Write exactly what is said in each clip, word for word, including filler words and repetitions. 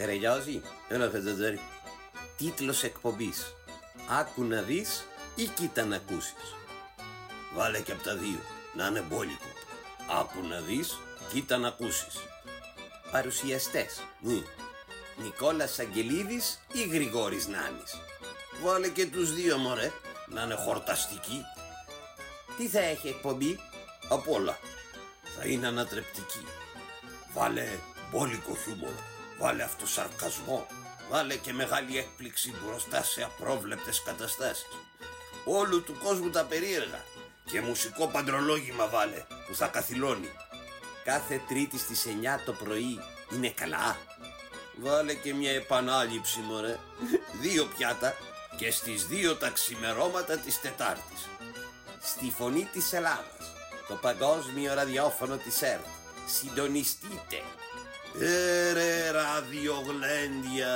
Καραγιώζη, έλα Χατζατζάρη. Τίτλος εκπομπής. Άκου να δεις ή κοίτα να ακούσεις. Βάλε και από τα δύο, να είναι μπόλικο. Άκου να δεις, κοίτα να ακούσεις. Παρουσιαστές. Μ. Νικόλας Αγγελίδης ή Γρηγόρης Νάνης. Βάλε και τους δύο μωρέ, να είναι χορταστικοί. Τι θα έχει εκπομπή? Απ' όλα. Θα είναι ανατρεπτική. Βάλε μπόλικο χιούμορ. Βάλε αυτοσαρκασμό. Βάλε και μεγάλη έκπληξη μπροστά σε απρόβλεπτες καταστάσεις. Όλου του κόσμου τα περίεργα. Και μουσικό παντρολόγημα βάλε, που θα καθυλώνει. Κάθε Τρίτη στις εννιά το πρωί είναι καλά. Βάλε και μια επανάληψη μωρέ. Δύο πιάτα και στις δύο τα ξημερώματα της Τετάρτης. Στη Φωνή της Ελλάδας, το παγκόσμιο ραδιόφωνο της ΕΡΤ. Συντονιστείτε. Έρε ραδιογλέντια.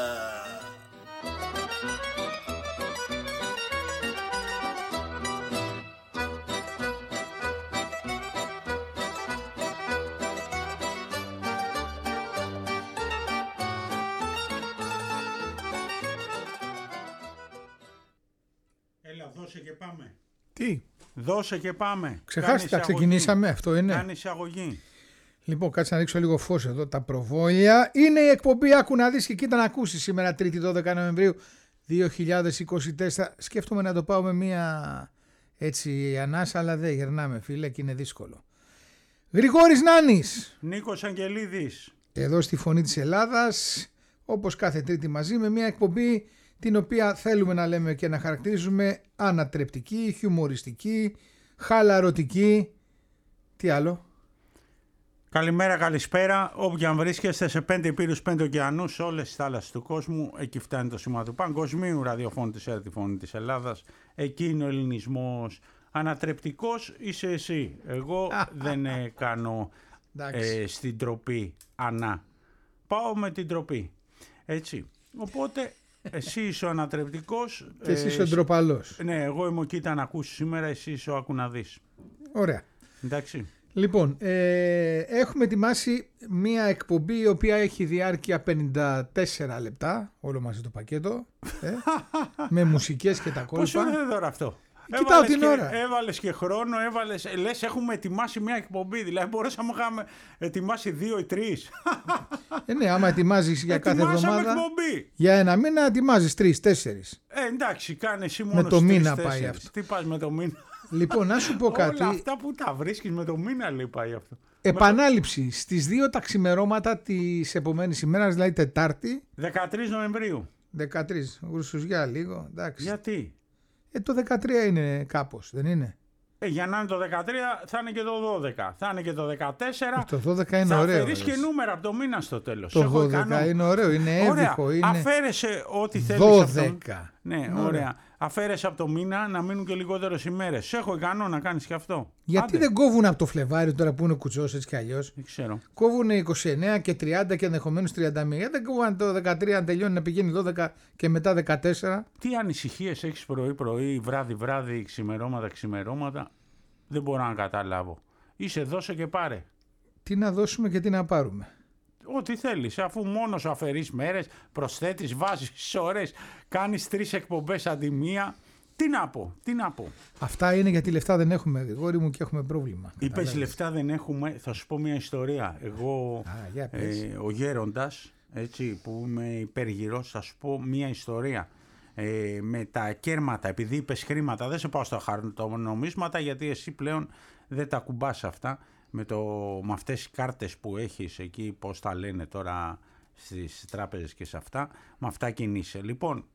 Έλα, δώσε και πάμε. Τι? Δώσε και πάμε. Ξεχάσετε, ξεκινήσαμε, αυτό είναι. Κάνει εισαγωγή. Λοιπόν, κάτσε να ρίξω λίγο φως εδώ, τα προβόλια. Είναι η εκπομπή Άκου να δεις και κοίτα να ακούσεις σήμερα Τρίτη δώδεκα Νοεμβρίου δύο χιλιάδες είκοσι τέσσερα. Σκέφτομαι να το πάω με μία έτσι ανάσα, αλλά δεν γερνάμε φίλε και είναι δύσκολο. Γρηγόρης Νάνης. Νίκος Αγγελίδης. Εδώ στη Φωνή της Ελλάδας, όπως κάθε Τρίτη μαζί με μία εκπομπή την οποία θέλουμε να λέμε και να χαρακτηρίζουμε ανατρεπτική, χιουμοριστική, χαλαρωτική. Τι άλλο? Καλημέρα, καλησπέρα. Όπου αν βρίσκεστε σε πέντε υπήρους, πέντε ωκεανούς, σε όλες τις θάλασσες του κόσμου, εκεί φτάνει το σήμα του παγκοσμίου ραδιοφώνου της ΕΡΤ, τη Φωνή της Ελλάδας. Εκεί είναι ο ελληνισμός. Ανατρεπτικός είσαι εσύ. Εγώ δεν ε, κάνω ε, στην τροπή ανά. Πάω με την τροπή. Έτσι. Οπότε εσύ είσαι ο ανατρεπτικός. Και εσύ είσαι ο ντροπαλός. Ναι, εγώ είμαι ο κοίτα να ακούσεις σήμερα, εσύ είσαι ο άκου να δεις. Ωραία. Εντάξει. Λοιπόν, ε, έχουμε ετοιμάσει μία εκπομπή η οποία έχει διάρκεια πενήντα τέσσερα λεπτά, όλο μαζί το πακέτο, ε, με μουσικές και τα κόλπα. Πόσο είναι τώρα αυτό? Κοιτάω την και, ώρα. Έβαλες και χρόνο, έβαλες, λες έχουμε ετοιμάσει μία εκπομπή, δηλαδή μπορούσαμε να είχαμε ετοιμάσει δύο ή τρεις. Ε, ναι, άμα ετοιμάζεις για κάθε εβδομάδα, εκπομπή. Για ένα μήνα ετοιμάζεις τρεις, τέσσερις. Ε, εντάξει, κάνε εσύ μόνο με το τρεις, μήνα τέσσερις. πάει αυτό. Τι πας με το μήνα? Λοιπόν, να σου πω κάτι. Όλα αυτά που τα βρίσκεις με το μήνα λέει πάει αυτό. Επανάληψη στις δύο τα ξημερώματα της επομένης ημέρας, δηλαδή Τετάρτη. δεκατρείς Νοεμβρίου. δεκατρείς, γρουσουζιά λίγο, εντάξει. Γιατί? Ε, το δεκατρία είναι κάπως, δεν είναι? Ε, για να είναι το δεκατρία θα είναι και το δώδεκα, θα είναι και το δεκατέσσερα. Ε, το δώδεκα είναι θα ωραίο. Θα φέρεις και νούμερα από το μήνα στο τέλος. Το δώδεκα είναι ωραίο, είναι έβυχο. Είναι... Αφαίρεσε ό,τι θέλεις. δώδεκα. Από το... Ναι, ωραία. ωραία. Αφαίρεσε από το μήνα να μείνουν και λιγότερες ημέρες. Σε έχω ικανό να κάνεις και αυτό. Γιατί Άντε. Δεν κόβουν από το Φλεβάριο τώρα που είναι κουτσός έτσι κι αλλιώς? Δεν ξέρω. Κόβουν είκοσι εννέα και τριάντα και ενδεχομένως τριάντα μία. Δεν κόβουν το δεκατρία να τελειώνει να πηγαίνει δώδεκα και μετά δεκατέσσερα. Τι ανησυχίες έχεις πρωί-πρωί, βράδυ-βράδυ, ξημερώματα-ξημερώματα? Δεν μπορώ να καταλάβω. Είσαι δώσε και πάρε. Τι να δώσουμε και τι να πάρουμε? Ό,τι θέλεις, αφού μόνο σου αφαιρείς μέρες, προσθέτεις, βάζεις ώρες, κάνεις τρεις εκπομπές αντί μία. Τι να πω, τι να πω. Αυτά είναι γιατί λεφτά δεν έχουμε, Γρηγόρη μου, και έχουμε πρόβλημα. Είπες λεφτά δεν έχουμε, θα σου πω μια ιστορία. Εγώ, Α, ε, ο γέροντας, έτσι, που είμαι υπεργυρός, θα σου πω μια ιστορία. Ε, με τα κέρματα, επειδή είπες χρήματα, δεν σε πάω στα χαρτονομίσματα γιατί εσύ πλέον δεν τα κουμπάς αυτά. Με, το, με αυτές οι κάρτες που έχεις εκεί, πώς τα λένε τώρα στις τράπεζες και σε αυτά, με αυτά κινείσαι. Λοιπόν,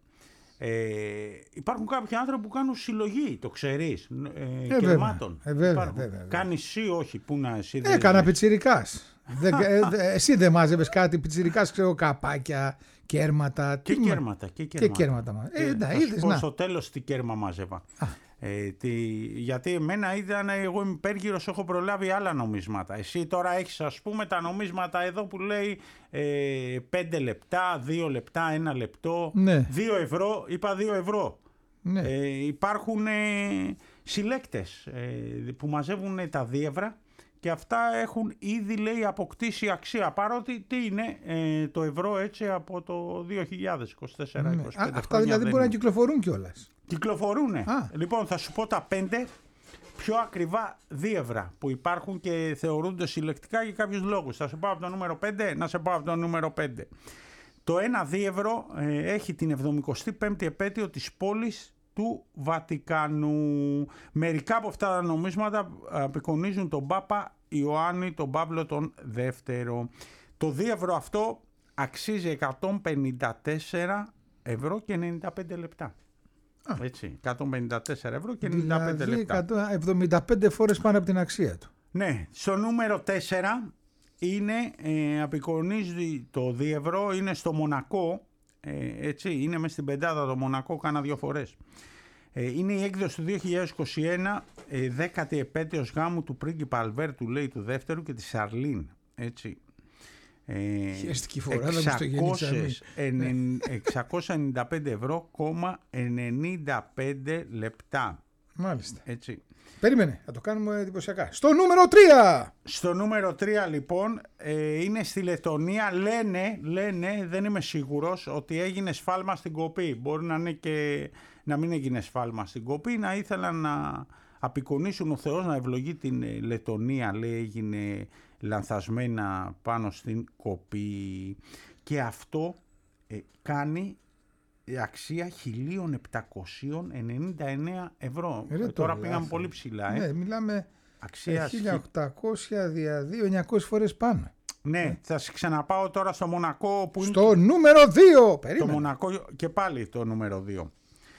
ε, υπάρχουν κάποιοι άνθρωποι που κάνουν συλλογή, το ξέρεις, ε, ε, κερμάτων. Ε, βέβαια, βέβαια, βέβαια. Κάνεις εσύ, όχι, που να εσύ δεν... Έκανα πιτσιρικάς. δεν, ε, εσύ δεν μάζευες κάτι πιτσιρικάς, ξέρω, καπάκια, κέρματα. Και τι κέρματα, και κέρματα. Και κέρματα. Ε, ε, να, θα είδες, σου πω να. στο τέλος τι κέρμα μάζευα. Ε, τι, γιατί εμένα ήταν, εγώ είμαι υπέργυρος, έχω προλάβει άλλα νομίσματα. Εσύ τώρα έχεις ας πούμε τα νομίσματα εδώ που λέει ε, πέντε λεπτά, δύο λεπτά, ένα λεπτό, ναι. δύο ευρώ, είπα δύο ευρώ. Ναι. Ε, υπάρχουν ε, συλλέκτες ε, που μαζεύουν τα δίευρα και αυτά έχουν ήδη, λέει, αποκτήσει αξία. Παρότι τι είναι ε, το ευρώ έτσι από το δύο χιλιάδες είκοσι τέσσερα είκοσι πέντε. Α, αυτά δηλαδή μπορεί να κυκλοφορούν κιόλας. Κυκλοφορούνε. Λοιπόν, θα σου πω τα πέντε πιο ακριβά δίευρα που υπάρχουν και θεωρούνται συλλεκτικά για κάποιους λόγους. Θα σε πάω από το νούμερο πέντε, να σε πάω από το νούμερο πέντε. Το ένα δίευρο ε, έχει την εβδομηκοστή πέμπτη επέτειο της πόλης του Βατικανού. Μερικά από αυτά τα νομίσματα απεικονίζουν τον Πάπα Ιωάννη τον Παύλο τον Δεύτερο. Το δίευρο αυτό αξίζει εκατόν πενήντα τέσσερα ευρώ και ενενήντα πέντε λεπτά. Α. Έτσι, εκατόν πενήντα τέσσερα ευρώ και ενενήντα πέντε δηλαδή λεπτά. εκατόν εβδομήντα πέντε φορές πάνω από την αξία του. Ναι, στο νούμερο τέσσερα είναι, ε, απεικονίζει το δίευρο, είναι στο Μονακό, ε, έτσι, είναι μες στην πεντάδα το Μονακό, κάνα δύο φορές. Ε, είναι η έκδοση του δύο χιλιάδες είκοσι ένα, ε, δέκατη επέτειος γάμου του πρίγκιπα Αλβέρτου, λέει, του Δεύτερου και της Σαρλίν, έτσι. Χειριστική φορά, να το γεννήτσαμε. εξακόσια ενενήντα πέντε ευρώ κόμμα ενενήντα πέντε λεπτά. Μάλιστα. Έτσι. Περίμενε, θα το κάνουμε εντυπωσιακά. Στο νούμερο τρία! Στο νούμερο τρία λοιπόν ε, είναι στη Λετωνία. Λένε, λένε, δεν είμαι σίγουρος, ότι έγινε σφάλμα στην κοπή. Μπορεί να είναι και να μην έγινε σφάλμα στην κοπή, να ήθελαν να απεικονίσουν ο Θεός να ευλογεί την Λετωνία. Λέει έγινε λανθασμένα πάνω στην κοπή. Και αυτό ε, κάνει αξία χίλια επτακόσια ενενήντα εννέα ευρώ. Ε, τώρα πήγαμε πολύ ψηλά. Ε. Ναι, μιλάμε αξία χίλια οκτακόσια δια δύο, εννιακόσιες φορές πάνω. Ναι, ε. θα σε ξαναπάω τώρα στο Μονακό. Που στο είναι νούμερο δύο! Περίμενε. Το Μονακό και πάλι το νούμερο δύο.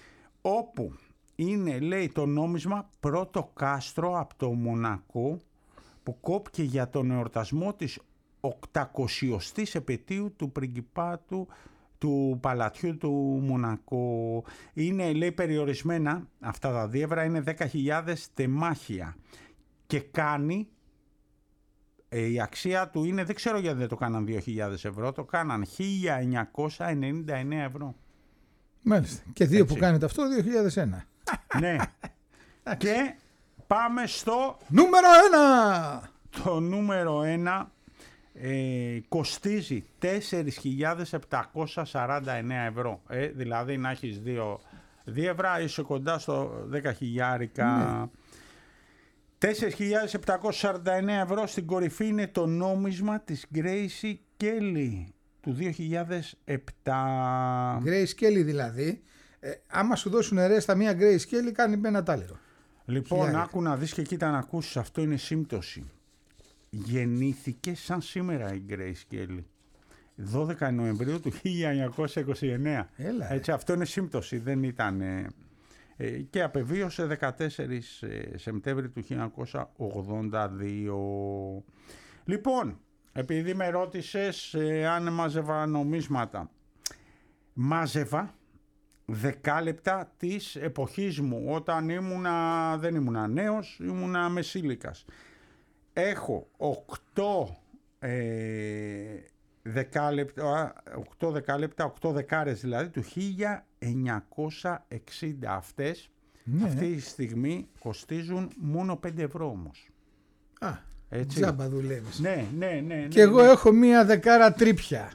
Όπου είναι, λέει, το νόμισμα πρώτο κάστρο από το Μονακό που κόπηκε για τον εορτασμό της οκτακοσιωστής επετείου του πριγκιπάτου του παλατιού του Μονακό. Είναι, λέει, περιορισμένα αυτά τα δίευρα, είναι δέκα χιλιάδες τεμάχια και κάνει, ε, η αξία του είναι, δεν ξέρω γιατί δεν το κάναν δύο χιλιάδες ευρώ, το κάναν χίλια εννιακόσια ενενήντα εννέα ευρώ. Μάλιστα. Και δύο έτσι που κάνετε αυτό, δύο χιλιάδες ένα. Ναι. Και πάμε στο νούμερο ένα. Το νούμερο ένα ε, κοστίζει τέσσερις χιλιάδες επτακόσια σαράντα εννέα ευρώ. Ε, δηλαδή να έχεις δύο δίευρα, είσαι κοντά στο δέκα χιλιάρικα. Ναι. τέσσερις χιλιάδες επτακόσια σαράντα εννέα ευρώ. Στην κορυφή είναι το νόμισμα της Grace Kelly του δύο χιλιάδες επτά. Grace Kelly δηλαδή. Ε, άμα σου δώσουν ρέστα μία Grace Kelly κάνει με ένα τάλερο. Λοιπόν, χιλιάρικα. Άκου να δεις και κοίτα να ακούσεις, αυτό είναι σύμπτωση. Γεννήθηκε σαν σήμερα η Grace Kelly. δώδεκα Νοεμβρίου του χίλια εννιακόσια είκοσι εννέα. Έλα, έτσι, αυτό είναι σύμπτωση, δεν ήταν... Ε, ε, και απεβίωσε δεκατέσσερις Σεπτέμβρη του χίλια εννιακόσια ογδόντα δύο. Λοιπόν, επειδή με ρώτησες ε, αν μάζευα νομίσματα. Μάζευα δεκάλεπτα της εποχής μου, όταν ήμουνα, δεν ήμουνα νέος, ήμουνα μεσήλικας. Έχω οκτώ ε, δεκάλεπτα, οκτώ δεκάλεπτα, οκτώ δεκάρες δηλαδή, του χίλια εννιακόσια εξήντα. Αυτές, ναι, αυτή τη στιγμή κοστίζουν μόνο πέντε ευρώ όμως. Α, έτσι. Τζάμπα δουλεύεις. Ναι, ναι, ναι, ναι. Και εγώ ναι. έχω μία δεκάρα τρίπια.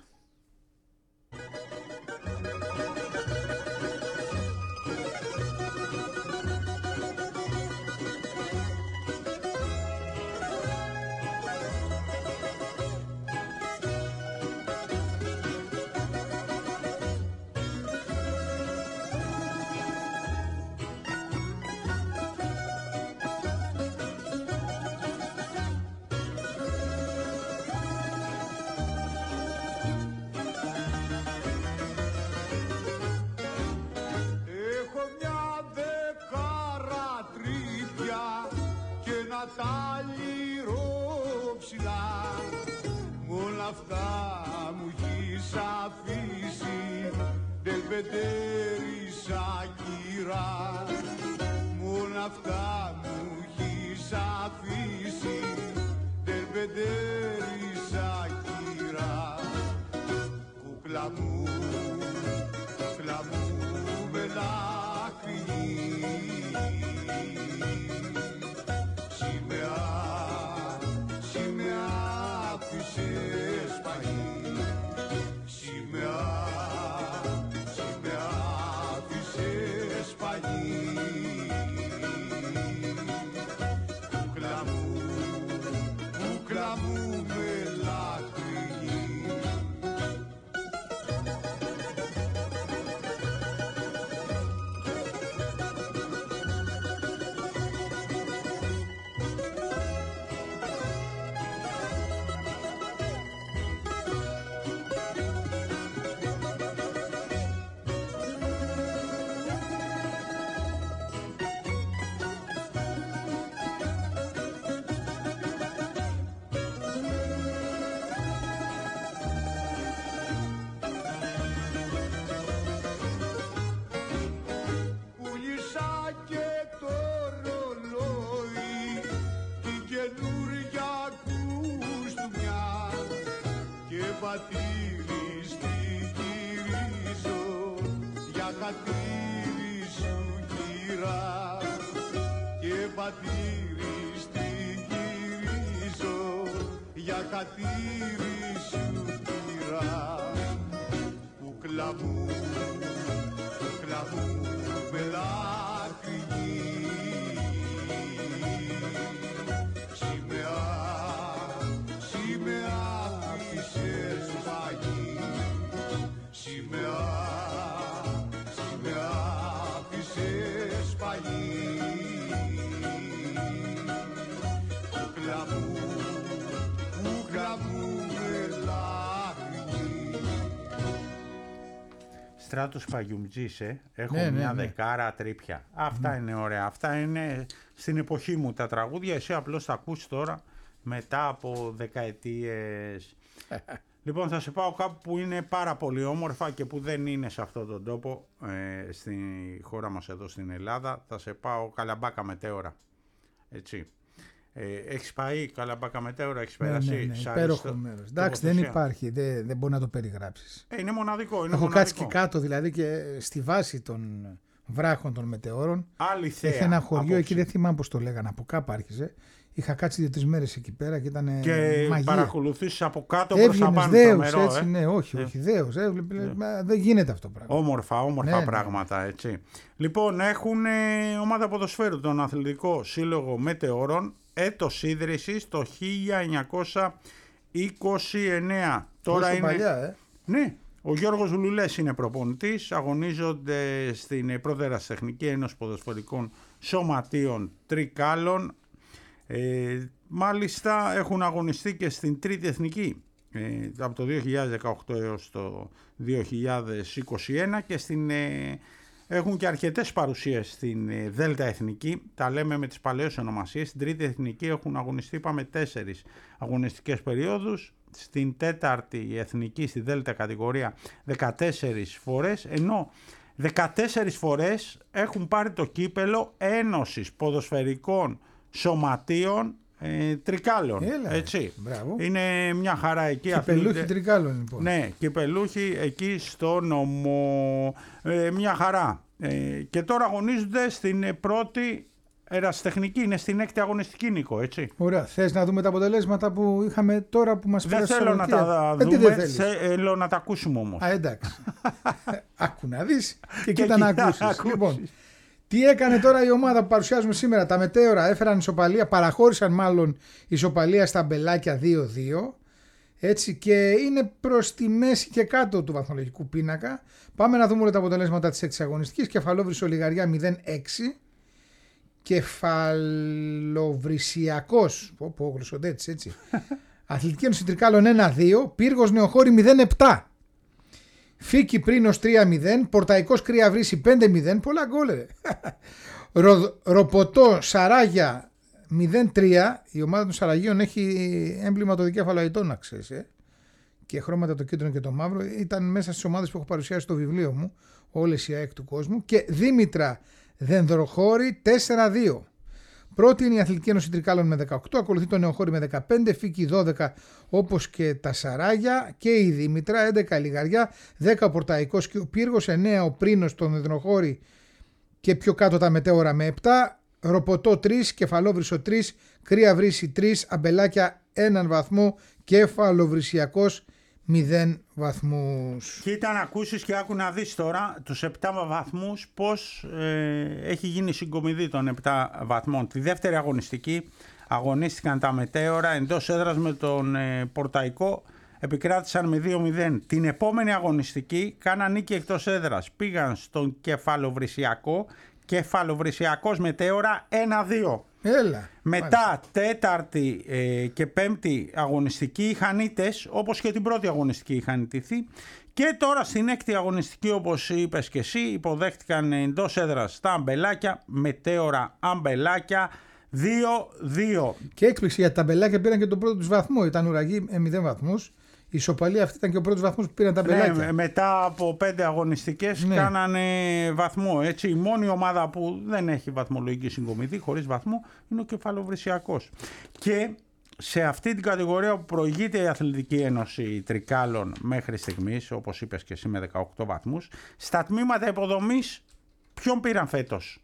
πατήρι στην γυρίζω, για χατήρι σου κυρά. Και πατήρι στην γυρίζω, για χατήρι σου κυρά. Κούκλα μου, κούκλα μου με δάκρυ, σημαία, σημαία άφησες παγί, σημαία, σημαία άφησες παγί. Κούκλα μου, κούκλα μου με δάκρυ. Στράτος Παγιουμτζής, ε. Έχω Ναι, ναι, μια ναι. δεκάρα τρίπια. Αυτά είναι ωραία. Αυτά είναι στην εποχή μου τα τραγούδια. Εσύ απλώς τα ακούς τώρα μετά από δεκαετίες. Λοιπόν, θα σε πάω κάπου που είναι πάρα πολύ όμορφα και που δεν είναι σε αυτόν τον τόπο, ε, στη χώρα μας εδώ στην Ελλάδα. Θα σε πάω Καλαμπάκα Μετέωρα. Έτσι. Ε, έχεις πάει Καλαμπάκα Μετέωρα, έχεις Ναι, περάσει. ναι, ναι, Σ' υπέροχο άρεσε μέρος. το- Εντάξει, δεν τοποθεσία? υπάρχει, δεν, δεν μπορεί να το περιγράψεις. Ε, είναι μοναδικό. Είναι Έχω μοναδικό. κάτσει και κάτω δηλαδή και στη βάση των βράχων των μετεώρων. Άλλη θέα. Έχει ένα χωριό απόψε. εκεί, δεν θυμάμαι πώς το λέγανε, από κάπου άρχιζε. Είχα κάτσει δύο-τρεις μέρες εκεί πέρα και ήταν Και μαγεία. παρακολουθήσεις από κάτω προς τα Έβγαινες πάνω το δέους, νερό, έτσι, ε. ναι, όχι, Ε. όχι, δέους. Ε, βλέ- βλέ- μα δεν γίνεται αυτό το πράγμα. Όμορφα, όμορφα Ναι, ναι. πράγματα, έτσι. Λοιπόν, έχουν ε, ομάδα ποδοσφαίρου, τον Αθλητικό Σύλλογο Μετεώρων, έτος ίδρυσης το χίλια εννιακόσια είκοσι εννέα. Τώρα Τόσο είναι... παλιά, ε. Ναι, ο Γιώργος Λουλές είναι προπονητής, αγωνίζονται στην πρώτη Ερασιτεχνική Ένωση Ποδοσφαιρικών Σωματείων Τρικάλων. Ε, μάλιστα έχουν αγωνιστεί και στην τρίτη εθνική ε, από το δύο χιλιάδες δεκαοκτώ έως το δύο χιλιάδες είκοσι ένα και στην, ε, έχουν και αρκετές παρουσίες στην ε, Δέλτα Εθνική, τα λέμε με τις παλαιές ονομασίες. Στην τρίτη εθνική έχουν αγωνιστεί, είπαμε, τέσσερις αγωνιστικές περιόδους, στην τέταρτη εθνική στη Δέλτα κατηγορία δεκατέσσερις φορές, ενώ δεκατέσσερις φορές έχουν πάρει το κύπελο Ένωσης Ποδοσφαιρικών Σωματείων ε, Τρικάλων. Έλα, έτσι. μπράβο. Είναι μια χαρά εκεί. Κυπελούχοι αθλούνται- Τρικάλων, λοιπόν. Ναι, κυπελούχοι εκεί στο νομό. Ε, μια χαρά. Ε, και τώρα αγωνίζονται στην ε, πρώτη ερασιτεχνική, είναι στην έκτη αγωνιστική, Νίκο, έτσι. Ωραία. Θες να δούμε τα αποτελέσματα που είχαμε τώρα που μας Δεν πέρασε θέλω να τα Ε, τι δεν δούμε, θέλεις? θέλω να τα ακούσουμε όμως. Α, εντάξει. Άκου να δεις και Και κοίτα να κοίτα να ακούσεις. ακούσεις. Λοιπόν, τι έκανε τώρα η ομάδα που παρουσιάζουμε σήμερα? Τα Μετέωρα έφεραν ισοπαλία, παραχώρησαν μάλλον ισοπαλία στα μπελάκια δύο δύο. Έτσι, και είναι προς τη μέση και κάτω του βαθμολογικού πίνακα. Πάμε να δούμε όλα τα αποτελέσματα της εξαγωνιστικής. Κεφαλόβρυσο Λιγαριά μηδέν έξι. Κεφαλοβρυσιακός, πω πω γλωσσοδέτης, έτσι. Αθλητική Ένωση Τρικάλων ένα δύο. Πύργος Νεοχώρη μηδέν επτά. Φίκη Πρίνος τρία μηδέν. Πορταϊκός Κρύα Βρύση πέντε μηδέν. Πολλά γκολ, ρε. Ρο, Ροποτό Σαράγια μηδέν τρία. Η ομάδα των Σαραγίων έχει έμβλημα το δικέφαλο αητών, να ξέρεις, ε. Και χρώματα το κίτρινο και το μαύρο. Ήταν μέσα στις ομάδες που έχω παρουσιάσει στο βιβλίο μου, όλες οι ΑΕΚ του κόσμου. Και Δήμητρα Δενδροχώρη τέσσερα δύο. Πρώτη είναι η Αθλητική Ένωση Τρικάλων με δεκαοκτώ, ακολουθεί το Νεοχώρη με δεκαπέντε, Φίκη δώδεκα όπως και τα Σαράγια και η Δήμητρα, έντεκα Λιγαριά, δέκα ο Πορταϊκός και ο Πύργος, εννέα ο Πρίνος, τον Δενδροχώρη και πιο κάτω τα Μετέωρα με επτά, Ροποτό τρία, Κεφαλόβρυσο τρία, Κρύα Βρύση τρία, Αμπελάκια έναν βαθμό, Κεφαλοβρυσιακός μηδέν βαθμούς. Κοίτα να ακούσεις και άκου να δεις τώρα τους επτά βαθμούς πώς ε, έχει γίνει συγκομιδή των επτά βαθμών. Τη δεύτερη αγωνιστική αγωνίστηκαν τα Μετέωρα εντός έδρας με τον ε, Πορταϊκό, επικράτησαν με δύο μηδέν. Την επόμενη αγωνιστική κάναν νίκη εκτός έδρας, πήγαν στον Κεφαλοβρυσιακό, Κεφαλοβρυσιακός Μετέωρα ένα δύο. Έλα. Μετά τέταρτη ε, και πέμπτη αγωνιστική είχαν ήττες, όπως και την πρώτη αγωνιστική είχαν ιτηθεί. Και τώρα στην έκτη αγωνιστική, όπως είπες και εσύ, υποδέχτηκαν εντός έδρας τα Αμπελάκια, Μετέωρα Αμπελάκια δύο δύο. Και έκπληξη γιατί τα μπελάκια πήραν και τον πρώτο τους βαθμό. Ήταν ουραγοί με μηδέν βαθμούς. Η ισοπαλία αυτή ήταν και ο πρώτος βαθμός που πήραν τα μπελάκια. Ναι, μετά από πέντε αγωνιστικές Ναι. κάνανε βαθμό. Έτσι, η μόνη ομάδα που δεν έχει βαθμολογική συγκομιδή χωρίς βαθμό είναι ο Κεφαλοβρυσιακός. Και σε αυτή την κατηγορία που προηγείται η Αθλητική Ένωση Τρικάλων μέχρι στιγμής, όπως είπες και εσύ με δεκαοκτώ βαθμούς, στα τμήματα υποδομής ποιον πήραν φέτος?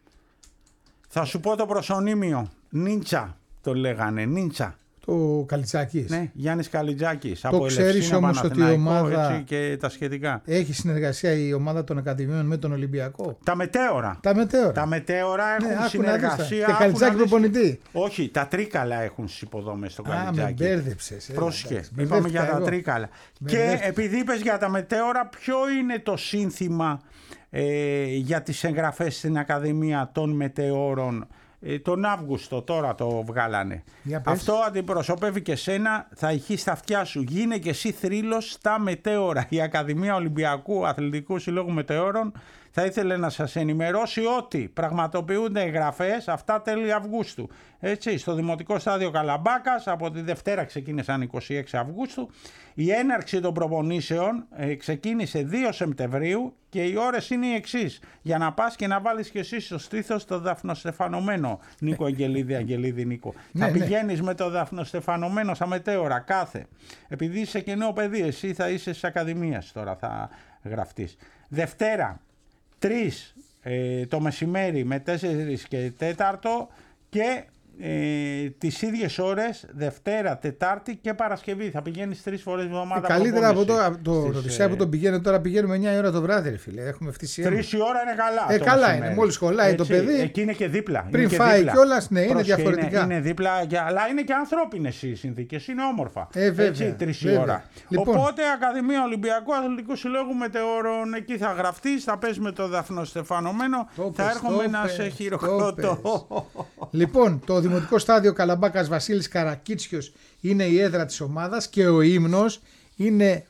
Θα σου πω το προσωνύμιο, Νίντσα το λέγανε, Νίντσα. Το Καλιτζάκης. Ναι, Γιάννης Καλιτζάκης. Το από ξέρεις όμως ότι η ομάδα έτσι, και τα σχετικά. Έχει συνεργασία η ομάδα των Ακαδημίων με τον Ολυμπιακό. Τα μετέωρα. Τα μετέωρα. Τα μετέωρα έχουν Ναι, άκου να συνεργασία. δεις τα. Και Καλιτζάκη προπονητή. Όχι, τα Τρίκαλα έχουν στις υποδομές στο Α, με Καλιτζάκη. μπέρδεψες. ε, Πρόσχε, εντάξει, είπαμε για μπερδεύτηκα τα εγώ. Τρίκαλα. Και Μπερδεύτηκα. επειδή είπες για τα μετέωρα, ποιο είναι το σύνθημα ε, για τις εγγραφές στην Ακαδημία των Μετεώρων? Ε, τον Αύγουστο τώρα το βγάλανε. Για πες. Αυτό αντιπροσωπεύει και σένα, θα ηχεί στα αυτιά σου. Γίνε και εσύ θρύλος στα μετέωρα. Η Ακαδημία Ολυμπιακού Αθλητικού Συλλόγου Μετεώρων θα ήθελε να σας ενημερώσει ότι πραγματοποιούνται εγγραφές αυτά τέλη Αυγούστου. Έτσι, στο Δημοτικό Στάδιο Καλαμπάκας, από τη Δευτέρα ξεκίνησαν είκοσι έξι Αυγούστου. Η έναρξη των προπονήσεων ε, ξεκίνησε δύο Σεπτεμβρίου και οι ώρες είναι οι εξής. Για να πας και να βάλεις και εσύ στο στήθος το δαφνοστεφανωμένο, Νίκο Αγγελίδη, Αγγελίδη Νίκο. Ναι, θα ναι. πηγαίνεις με το δαφνοστεφανωμένο στα μετέωρα κάθε. Επειδή είσαι και νέο παιδί, εσύ θα είσαι στις ακαδημίες τώρα, θα γραφτείς. Δευτέρα, τρεις ε, το μεσημέρι με τέσσερις και τέταρτο και ε, τις ίδιες ώρες Δευτέρα, Τετάρτη και Παρασκευή. Θα πηγαίνεις τρεις φορές εβδομάδα. Καλύτερα από το, προπόνηση. από το Στις, Ροδισέα που ε, τον πηγαίνω τώρα, πηγαίνουμε εννιά η ώρα το βράδυ, ρε φίλε. Έχουμε ευτυχία. Τρεις η ώρα είναι καλά. Ε, το καλά μεσημέρι. είναι. Μόλις χωλάει το παιδί. Εκεί είναι και δίπλα. Πριν είναι και φάει δίπλα. κιόλας, ναι, είναι Πρόσεχε, διαφορετικά. Είναι, είναι δίπλα, και- αλλά είναι και ανθρώπινες οι συνθήκες. Είναι όμορφα. Ε, βέβαια, Έτσι, τρεις η βέβαια. ώρα. Λοιπόν. Οπότε, Ακαδημία Ολυμπιακού Αθλητικού Συλλόγου Μετεώρων, εκεί θα γραφτείς, θα πες με το δαφνοστεφανωμένο, Το θα πες, έρχομαι το να πες, σε το χειροκροτώ. Λοιπόν, το Δημοτικό Στάδιο Καλαμπάκας Βασίλης Καρακίτσιος είναι η έδρα της ομάδας και ο ύμνος είναι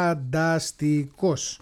φανταστικός.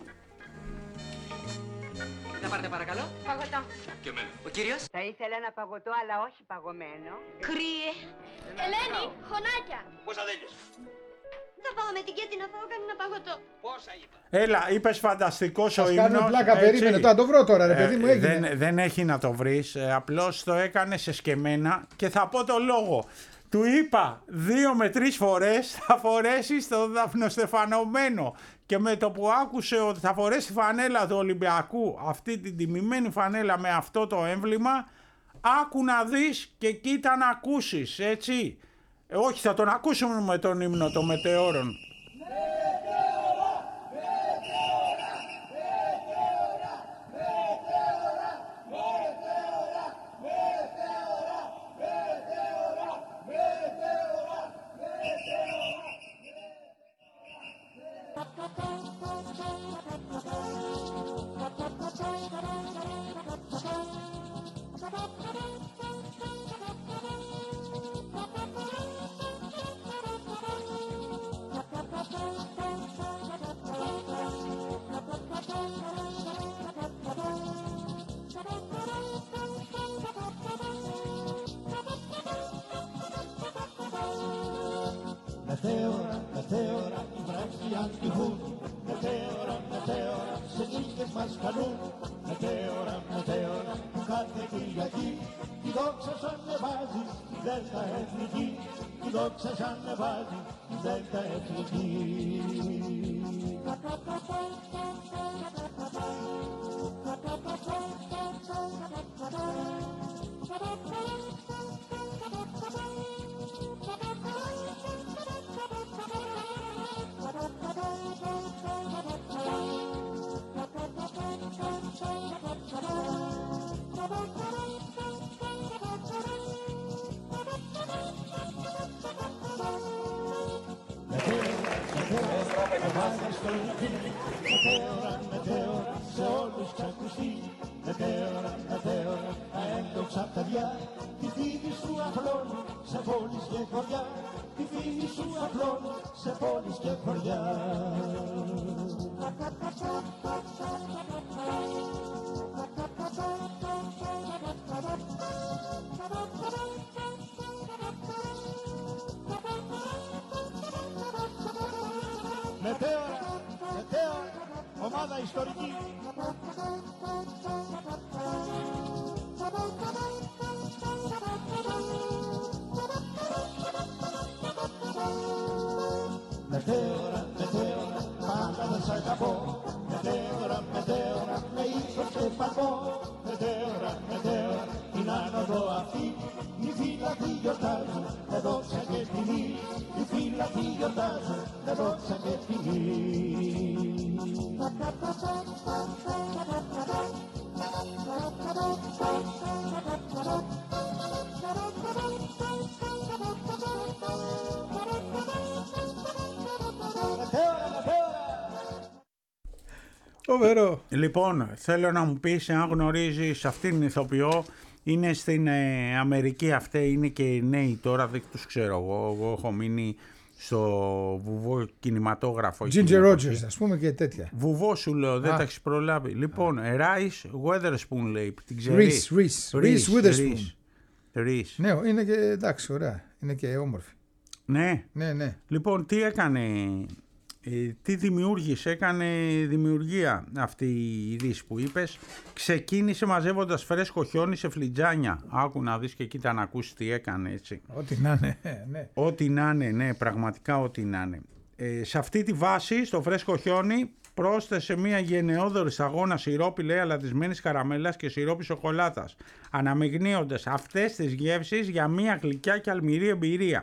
Να πάρετε παρακαλώ. Παγωτό. Και εμένα. Ο κύριος. Θα ήθελα ένα παγωτό, αλλά όχι παγωμένο. Κρύε. Ελένη, χωνάκια. Πόσα δέλειες. Θα πάω με την Κέτη να φάω κανένα παγωτό. Πόσα είπα. Έλα, είπες φανταστικός ο Σας ύμνος. κάνω πλάκα, έτσι. περίμενε. Τώρα το βρω τώρα, ρε παιδί μου, Ε, έγινε. δεν, δεν έχει να το βρεις, ε, απλώς το έκανε εσκεμμένα και θα πω το λόγο. Του είπα δύο με τρεις φορές θα φορέσεις το δαφνοστεφανωμένο και με το που άκουσε ότι θα φορέσει τη φανέλα του Ολυμπιακού, αυτή την τιμημένη φανέλα με αυτό το έμβλημα, άκου να δεις και κοίτα να ακούσεις, έτσι. Ε, όχι, θα τον ακούσουμε με τον ύμνο των Μετεώρων. Μετέωρα, μετέωρα, οι βράχοι αντιχούν. Μετέωρα, μετέωρα, σε νύχτες μας καλούν. Μετέωρα, μετέωρα, που κάθε Κυριακή η δόξα σ' ανεβάζει, η Δέλτα Εθνική. Η δόξα σ' ανεβάζει, η Δέλτα Εθνική. Μετέωρα, μετέωρα, σε όλους ξακουστεί. Μετέωρα, μετέωρα, τα έντοξα παιδιά. Τη φύγη σου απλώνει σε πόλεις και χωριά. Τη φύγη σου απλώνει σε πόλεις και χωριά. Μετέωρα, μετέωρα, ομάδα ιστορική. πω, μετέωρα, μετέωρα, την άνοδο αυτή. Οι φύλακοι γιορτάζουν, εδώ σαν και σκηνή. Οι φύλακοι γιορτάζουν, εδώ σαν και σκηνή. Φοβερό. Λοιπόν, θέλω να μου πεις αν γνωρίζεις αυτήν την ηθοποιό. Είναι στην ε, Αμερική αυτή, είναι και νέοι τώρα, δεν τους ξέρω εγώ. Εγώ έχω μείνει στο βουβό κινηματόγραφο. Ginger Rogers, ας πούμε, και τέτοια. Βουβό σου λέω, δεν τα έχεις προλάβει. Λοιπόν, Rice Witherspoon λέει, την ξέρεις. Reese, Reese, Reese Witherspoon. Reese. Ναι, είναι και εντάξει, ωραία. Είναι και όμορφη. Ναι. Ναι, ναι. Λοιπόν, τι έκανε, ε, τι δημιούργησε, έκανε δημιουργία αυτή η είδηση που είπες. Ξεκίνησε μαζεύοντας φρέσκο χιόνι σε φλιτζάνια. Άκου να δεις και κοίτα να ακούσεις τι έκανε, έτσι. Ό,τι να είναι, ναι. Ό,τι να είναι, ναι, πραγματικά ό,τι να είναι. Ε, σε αυτή τη βάση, στο φρέσκο χιόνι, πρόσθεσε μια γενναιόδορη σταγόνα σιρόπι, λέει, αλατισμένης καραμέλας και σιρόπι σοκολάτας, αναμειγνύοντας αυτές τις γεύσεις για μια γλυκιά και αλμυρή εμπειρία.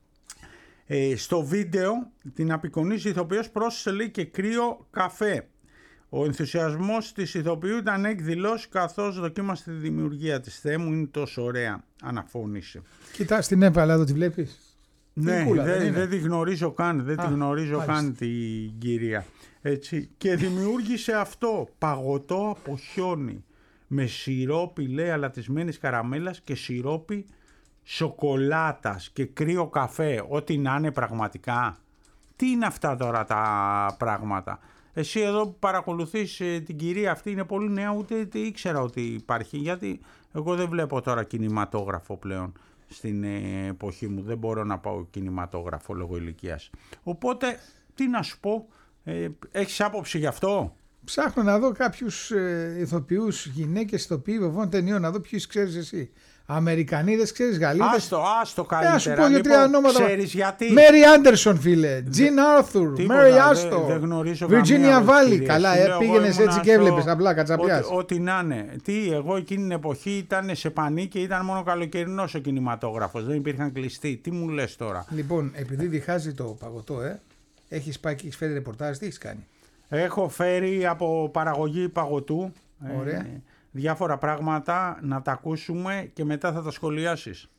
Ε, στο βίντεο την απεικονίζει η ηθοποιός, πρόσθεσε, λέει, και κρύο καφέ. Ο ενθουσιασμός της ηθοποιού ήταν εκδηλώσει καθώς δοκίμασε τη δημιουργία της. Θεέ μου, είναι τόσο ωραία, αναφώνησε. Κοιτάς την έβαλα εδώ, τη βλέπεις. Ναι, κούλα, δεν δεν δε τη γνωρίζω καν, δεν Α, τη γνωρίζω μάλιστα. καν την κυρία. Έτσι. Και δημιούργησε αυτό, παγωτό από χιόνι, με σιρόπι, λέει, αλατισμένης καραμέλας και σιρόπι σοκολάτας και κρύο καφέ, ό,τι να είναι πραγματικά. Τι είναι αυτά τώρα τα πράγματα. Εσύ εδώ που παρακολουθείς ε, την κυρία αυτή, είναι πολύ νέα, ούτε ήξερα ότι υπάρχει, γιατί εγώ δεν βλέπω τώρα κινηματόγραφο πλέον στην ε, εποχή μου. Δεν μπορώ να πάω κινηματόγραφο λόγω ηλικίας. Οπότε, τι να σου πω, ε, έχεις άποψη γι' αυτό? Ψάχνω να δω κάποιους ε, ηθοποιούς, γυναίκες ηθοποιοί βεβαίων ταινιών, να δω ποιους ξέρεις εσύ. Αμερικανίδες, ξέρεις, Γαλλίδες. Άστο, άστο Ε, καλύτερα. ας σου πω δύο-τρία Λοιπόν, ονόματα. ξέρεις γιατί? Μέρι Άντερσον, φίλε. Τζιν Άρθουρ. Τίποτα, Μέρι δεν- Άστο. δεν γνωρίζω Βιρτζίνια καμία Βάλι. κυρία. Καλά, Σου ε, λέω, εγώ πήγαινες ήμουν έτσι και στο- έβλεπες απλά κατσαπιάς. Ό,τι, ό,τι να είναι. Τι, εγώ εκείνη την εποχή ήταν σε πανί και ήταν μόνο καλοκαιρινός ο κινηματόγραφος. Δεν υπήρχαν κλειστοί. Τι μου λες τώρα? Λοιπόν, επειδή διχάζει το παγωτό, ε, έχεις πάει και έχεις φέρει ρεπορτάζ, τι έχεις κάνει? Έχω φέρει από παραγωγή παγωτού Ωραία. ε, διάφορα πράγματα να τα ακούσουμε και μετά θα τα σχολιάσεις.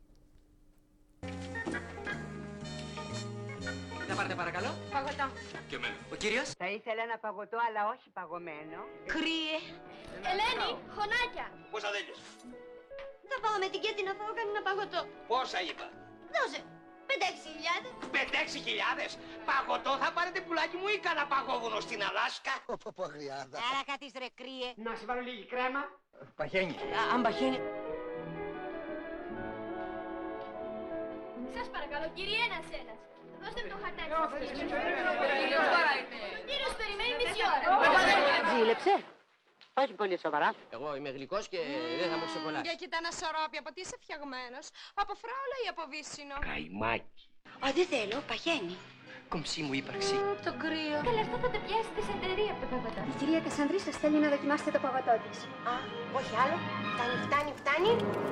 Να πάρετε παρακαλώ. Παγωτό. Και εμένα. Ο κύριος. Θα ήθελα ένα παγωτό, αλλά όχι παγωμένο. Κρύε. Ελένη, χωνάκια. Πόσα δέλειες? Θα πάω με την Κέτη να φάω κανένα παγωτό. Πόσα είπα? Δώσε. Πέντε-έξι χιλιάδες. Πέντε-έξι χιλιάδες. Παγωτό θα πάρετε, πουλάκι μου, ή κανένα παγόβουνο στην Αλάσκα? Άρα κάτι ρε κρύε. Να σε βάλω λίγη κρέμα. Παχαίνει. Αν παχαίνει. Σας παρακαλώ, κύριε, ένας-ένας. Δώστε μου το χαρτάκι σας, κύριε. Ο κύριος περιμένει μισή ώρα. Ζήλεψε. Όχι πολύ σοβαρά. Εγώ είμαι γλυκός και δεν θα μου ξεκολλάσει. Για κοίτα ένα σωρόπι, από τι είσαι φτιαγμένος? Από φράουλα ή από βύσσινο? Καημάκι. Α, δεν θέλω, παχαίνει. Κομψή μου ύπαρξη. Το κρύο. Καλά, αυτό θα το πιάσει τη σαντερία από το παγωτό. Η κυρία Κασανδρή σας θέλει να δοκιμάσετε το παγωτό της. Α, όχι άλλο. Φτάνει, φτάνει, φτάνει.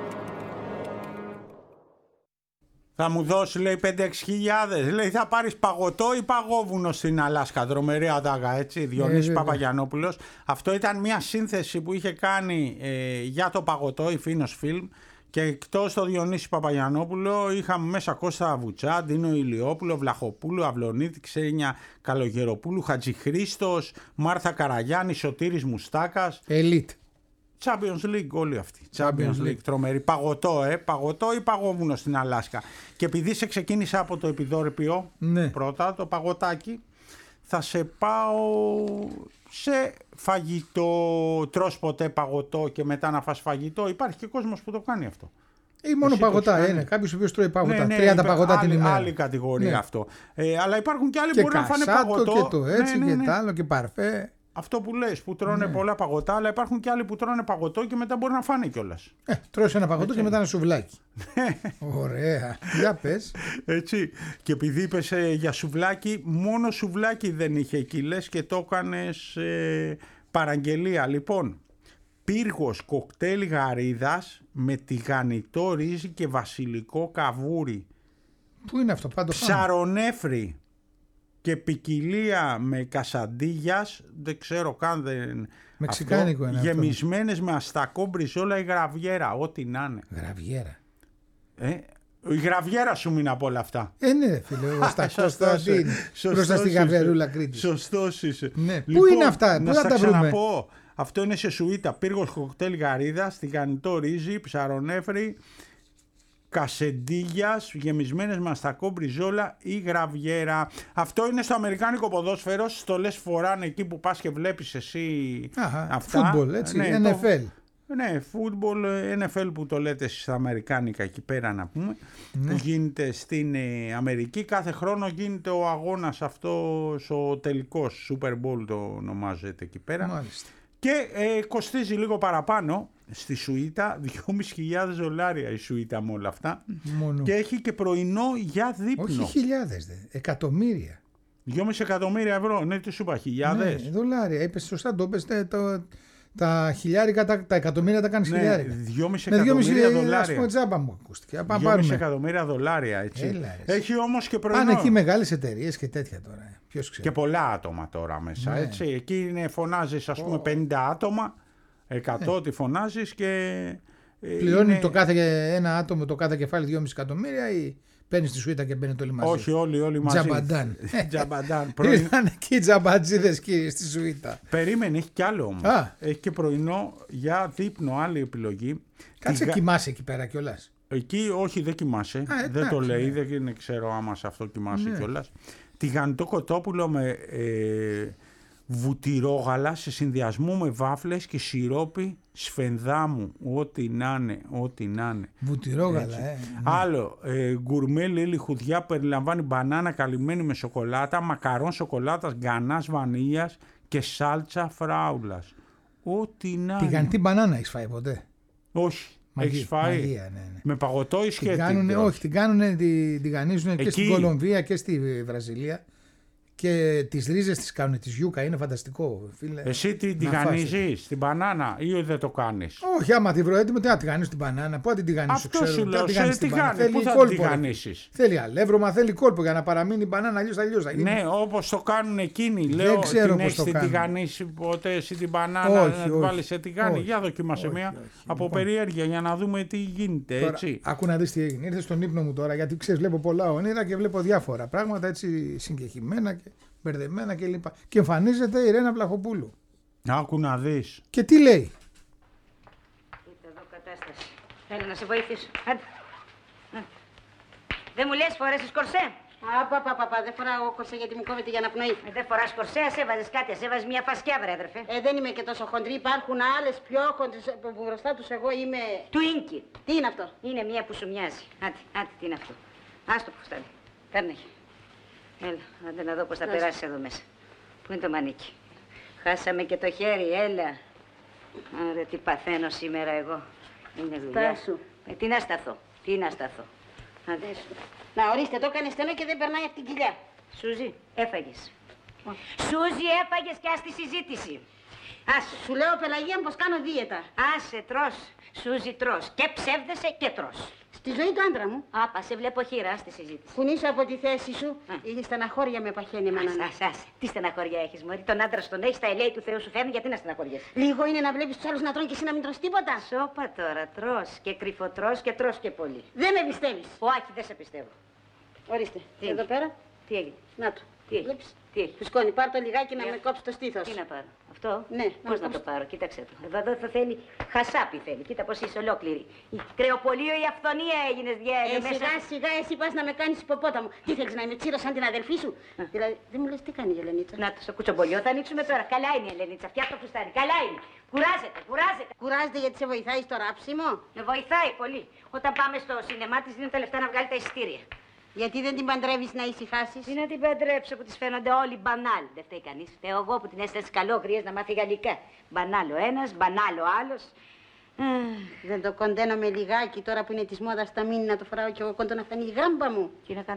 Θα μου δώσει, λέει, πέντε έξι χιλιάδες. Λέει, θα πάρεις παγωτό ή παγόβουνο στην Αλάσκα. Δρομερή ατάγα, έτσι. Διονύσης βέβαια. Παπαγιαννόπουλος. Αυτό ήταν μια σύνθεση που είχε κάνει ε, για το παγωτό η Φίνος Φιλμ. Και εκτός το Διονύση Παπαγιαννόπουλο είχαμε μέσα Κώστα Βουτσά, Ντίνο Ηλιόπουλο, Βλαχοπούλου, Αυλονίτη, Ξένια Καλογεροπούλου, Χατζηχρήστος, Μάρθα Καραγιάννη, Σωτήρης Μουστάκας. Elite. Champions League όλοι αυτοί. Champions Champions League, League. τρομερή. Παγωτό, ε. Παγωτό ή παγόβουνο στην Αλάσκα. Και επειδή σε ξεκίνησα από το επιδόρυπιο, Ναι. πρώτα, το παγωτάκι, θα σε πάω σε φαγητό. Τρως ποτέ παγωτό και μετά να φας φαγητό? Υπάρχει και κόσμος που το κάνει αυτό. Ή μόνο Εσύ το παγωτά, έχεις είναι. κάνει? Κάποιος ο οποίος τρώει παγωτά. Ναι, ναι, τριάντα είπε- παγωτά την άλλη, ημέρα. άλλη κατηγορία Ναι. αυτό. Ε, αλλά υπάρχουν και άλλοι Και που μπορεί να φάνε κασάτο παγωτό. και το έτσι Ναι, ναι, και ναι. το άλλο και παρφέ. Αυτό που λες, που τρώνε Ναι. πολλά παγωτά, αλλά υπάρχουν και άλλοι που τρώνε παγωτό και μετά μπορεί να φάνε κιόλας. Ε, τρως ένα παγωτό και μετά ένα σουβλάκι. Ωραία. Για πες. Έτσι. Και επειδή είπες ε, για σουβλάκι, μόνο σουβλάκι δεν είχε εκεί, λες, και το έκανες ε, παραγγελία. Λοιπόν, πύργος κοκτέιλ γαρίδας με τηγανιτό ρύζι και βασιλικό καβούρι. Πού είναι αυτό, πάντως? Ψαρονέφρι και ποικιλία με κασαντίγιας, δεν ξέρω καν, δεν... Μεξικάνικο αυτό, είναι γεμισμένες αυτό. με αστακό μπριζόλα ή γραβιέρα, ό,τι να είναι. Γραβιέρα. Ε, η γραβιέρα σου μείνει από όλα αυτά. Ε, ναι, φίλε, ο αστακός μπροστά στη γαβιαρούλα Κρήτης. Σωστός είσαι. Ναι. Λοιπόν, πού είναι αυτά, πού θα τα βρούμε? Ξαναπώ. Αυτό είναι σε σουίτα, πύργος κοκτέιλ γαρίδας, τηγανιτό ρύζι, ψαρονέφρι, κασεντίγιας, γεμισμένες με αστακό μπριζόλα ή γραβιέρα. Αυτό είναι στο αμερικάνικο ποδόσφαιρο, στολές φοράνε εκεί που πας και βλέπεις εσύ. Αχα, αυτά. Φούτμπολ, έτσι, ναι, Εν Εφ Ελ. Το, ναι, φούτμπολ, Εν Εφ Ελ που το λέτε στα αμερικάνικα εκεί πέρα να πούμε, ναι. που γίνεται στην ε, Αμερική. Κάθε χρόνο γίνεται ο αγώνας αυτός, ο τελικός, Super Bowl το ονομάζεται εκεί πέρα. Μάλιστα. Και ε, κοστίζει λίγο παραπάνω στη σουίτα, δυόμισι χιλιάδες δολάρια η σουίτα με όλα αυτά. Μόνο. Και έχει και πρωινό για δείπνο. Όχι χιλιάδες, δε, εκατομμύρια. δυόμισι εκατομμύρια ευρώ, ναι, τι σου είπα, χιλιάδες. Ναι, δολάρια, είπες σωστά, το είπες, το, τα χιλιάρικα, τα, τα εκατομμύρια τα κάνεις ναι, χιλιάρικα. δυόμισι εκατομμύρια δολάρια. Ας πούμε τζάμπα μου ακούστηκε. δυόμισι εκατομμύρια δολάρια, έτσι. Έλα, έχει όμως και πρωινό. πάνε εκεί μεγάλες εταιρείες και τέτοια τώρα. Ποιος ξέρει. Και πολλά άτομα τώρα μέσα, ναι. έτσι. Εκεί είναι, φωνάζεις ας πούμε oh. πενήντα άτομα, εκατό τι φωνάζεις και... Πληρώνει είναι... το κάθε ένα άτομο το κάθε κεφάλι δυόμισι εκατομμύρια ή παίρνει τη σουίτα και μπαίνει το όλοι μαζί? Όχι, όλοι, όλοι μαζί. Τζαμπαντάν. Τζαμπαντάν. Ήρθαν εκεί οι τζαμπατζίδες, κύριε, στη σουίτα. Περίμενε, έχει κι άλλο όμως. Α. Έχει και πρωινό για δείπνο, άλλη επιλογή. Κάτσε, Τη... κοιμάσαι εκεί πέρα κιόλας. Εκεί όχι, δεν κοιμάσαι. Α, δεν εντάξει, το λέει, ναι. δεν ξέρω άμα σε αυτό κοιμάσαι ναι. κιόλας. Τηγανιτό κοτόπουλο με ε, βουτυρόγαλα σε συνδυασμό με βάφλες και σιρόπι σφενδάμου. Ό,τι να είναι, ό,τι να είναι. Βουτυρόγαλα, ε. Ναι. Άλλο, ε, γκουρμέ λίλι χουδιά περιλαμβάνει μπανάνα καλυμμένη με σοκολάτα, μακαρόν σοκολάτας, γκανάς βανίλιας και σάλτσα φράουλας. Ό,τι να είναι. Τηγανιτή μπανάνα έχεις φάει ποτέ? Όχι. Μαγεία, Έχεις φάει μαγεία, ναι, ναι. με παγωτό ή σχέτη? Όχι, την κάνουν, την, την γανίζουν και στην Κολομβία και στη Βραζιλία. Και τις ρίζες τις κάνουν, τις γιούκα, είναι φανταστικό, φίλε. Εσύ την τηγανίζεις, την μπανάνα, ή δεν το κάνεις? Όχι, άμα τη βρω έτοιμο, τι να τηγανίσω την μπανάνα, πού να την τηγανίσω? Αυτό ξέρω, σου λέω, σε τι κάνει, πού θα την τηγανίσεις? Θέλει αλεύρωμα, θέλει κόλπο για να παραμείνει η μπανάνα, αλλιώς αλλιώς θα γίνει. Ναι, όπως το κάνουν εκείνοι, δεν λέω, ξέρω την πώς έχεις το την τηγανίσει ποτέ εσύ την μπανάνα, όχι, να την όχι, βάλεις σε τηγάνι? όχι, Για δοκίμασε όχι, μία όχι, από λοιπόν. περιέργεια για να δούμε τι γίνεται, Τώρα, έτσι. άκου να δεις τι έγινε, ήρθε στον ύπνο μου τώρα, γιατί ξέρεις βλέπω πολλά όνειρα και βλέπω διάφορα πράγματα έτσι συγκεχημένα και μπερδεμένα κλπ. Και, και εμφανίζεται η Ρένα Βλαχοπούλου. Άκου να δεις. Και τι λέει? Κοίτα εδώ κατάσταση. Θέλω να σε βοηθήσω. Άντε. Δεν μου λες φορέσεις κορσέ? Απαπαπαπα, δεν φοράω κορσέ γιατί μου κόβεται για αναπνοή. Ε, δεν φοράς κορσέ, ας έβαζες κάτι, ας έβαζες μια φασκιά, βρε αδερφέ. Ε, δεν είμαι και τόσο χοντρή. Υπάρχουν άλλες πιο χοντρές που μπροστά τους εγώ είμαι. Του ίνκι. Τι είναι αυτό? Είναι μια που σου μοιάζει. Άντε, άντε, τι είναι αυτό? Άστο που φτάνει. Παίρνε. Έλα, άντε να δω πώς θα περάσεις εδώ μέσα. Πού είναι το μανίκι? Χάσαμε και το χέρι, έλα. Άρα τι παθαίνω σήμερα εγώ. Είναι δουλειά. Στάσου. Ε, τι να σταθώ, τι να σταθώ. Άντε. Να ορίστε, το έκανε στενό και δεν περνάει από την κοιλιά. Σούζη, έφαγες. Σούζη, έφαγες και ας τη συζήτηση. Άσε. Σου λέω, Πελαγία, πως κάνω δίαιτα. Άσε, τρως. Σούζη, τρως. Και ψεύδεσαι και τρως. Στη ζωή του άντρα μου. Άπα, σε βλέπω χείρα στη συζήτηση. Κουνήσω από τη θέση σου. Η στεναχώρια με παχαίνει εμένα. Άσε, άσε, άσε. Τι στεναχώρια έχεις, μωρή? Τον άντρα στον έχεις, τα ελέη του Θεού σου φέρνει, γιατί να στεναχωριέσαι? Λίγο είναι να βλέπεις τους άλλους να τρώνε και εσύ να μην τρως τίποτα. Σώπα τώρα, τρως και κρυφοτρως και τρως και πολύ. Δεν με πιστεύεις? Όχι, δεν σε πιστεύω. Ορίστε, Τι εδώ πέρα. Τι έγινε? Να το. Τι έχει? Βλέπεις? Τι έχει? Φουσκώνει, πάρ' το λιγάκι να Για... με κόψει το στήθος. Τι να πάρω? Αυτό? Ναι. Πώς να, να το πάρω? Κοίταξε το. Εδώ, εδώ θα θέλει χασάπι θέλει. Κοίτα πως είσαι ολόκληρη. Η κρεοπολείο η αυθονία έγινες διέγε Ε, μέσα. σιγά σιγά εσύ πας να με κάνεις υποπόταμο. Τι θέλεις να είμαι τσίρο σαν την αδελφή σου? Α. Δηλαδή δεν μου λες τι κάνει η Ελενίτσα. Να το στο κουτσομπολιό θα ανοίξουμε τώρα. Καλά είναι η Ελενίτσα. Φτιάχνω το φουστάνι. Καλά είναι. Κουράζεται, κουράζεται. Κουράζεται γιατί σε βοηθάει στο ράψιμο. Με βοηθάει πολύ. Όταν πάμε στο σινεμά της δίνουν τα λεφτά να βγάλει τα εισιτήρια. Γιατί δεν την παντρεύεις να ησυχάσεις? Τι να την παντρέψω που της φαίνονται όλοι μπανάλ. Δεν φταίει κανείς. Φταίω εγώ που την έστειλες καλό γρίες να μάθει γαλλικά. Μπανάλ ο ένας, μπανάλ ο άλλος. Δεν το κοντένω με λιγάκι τώρα που είναι της μόδας τα μήνυ να το φοράω κι εγώ κοντό να φανεί η γάμπα μου. Τι να κάνουμε?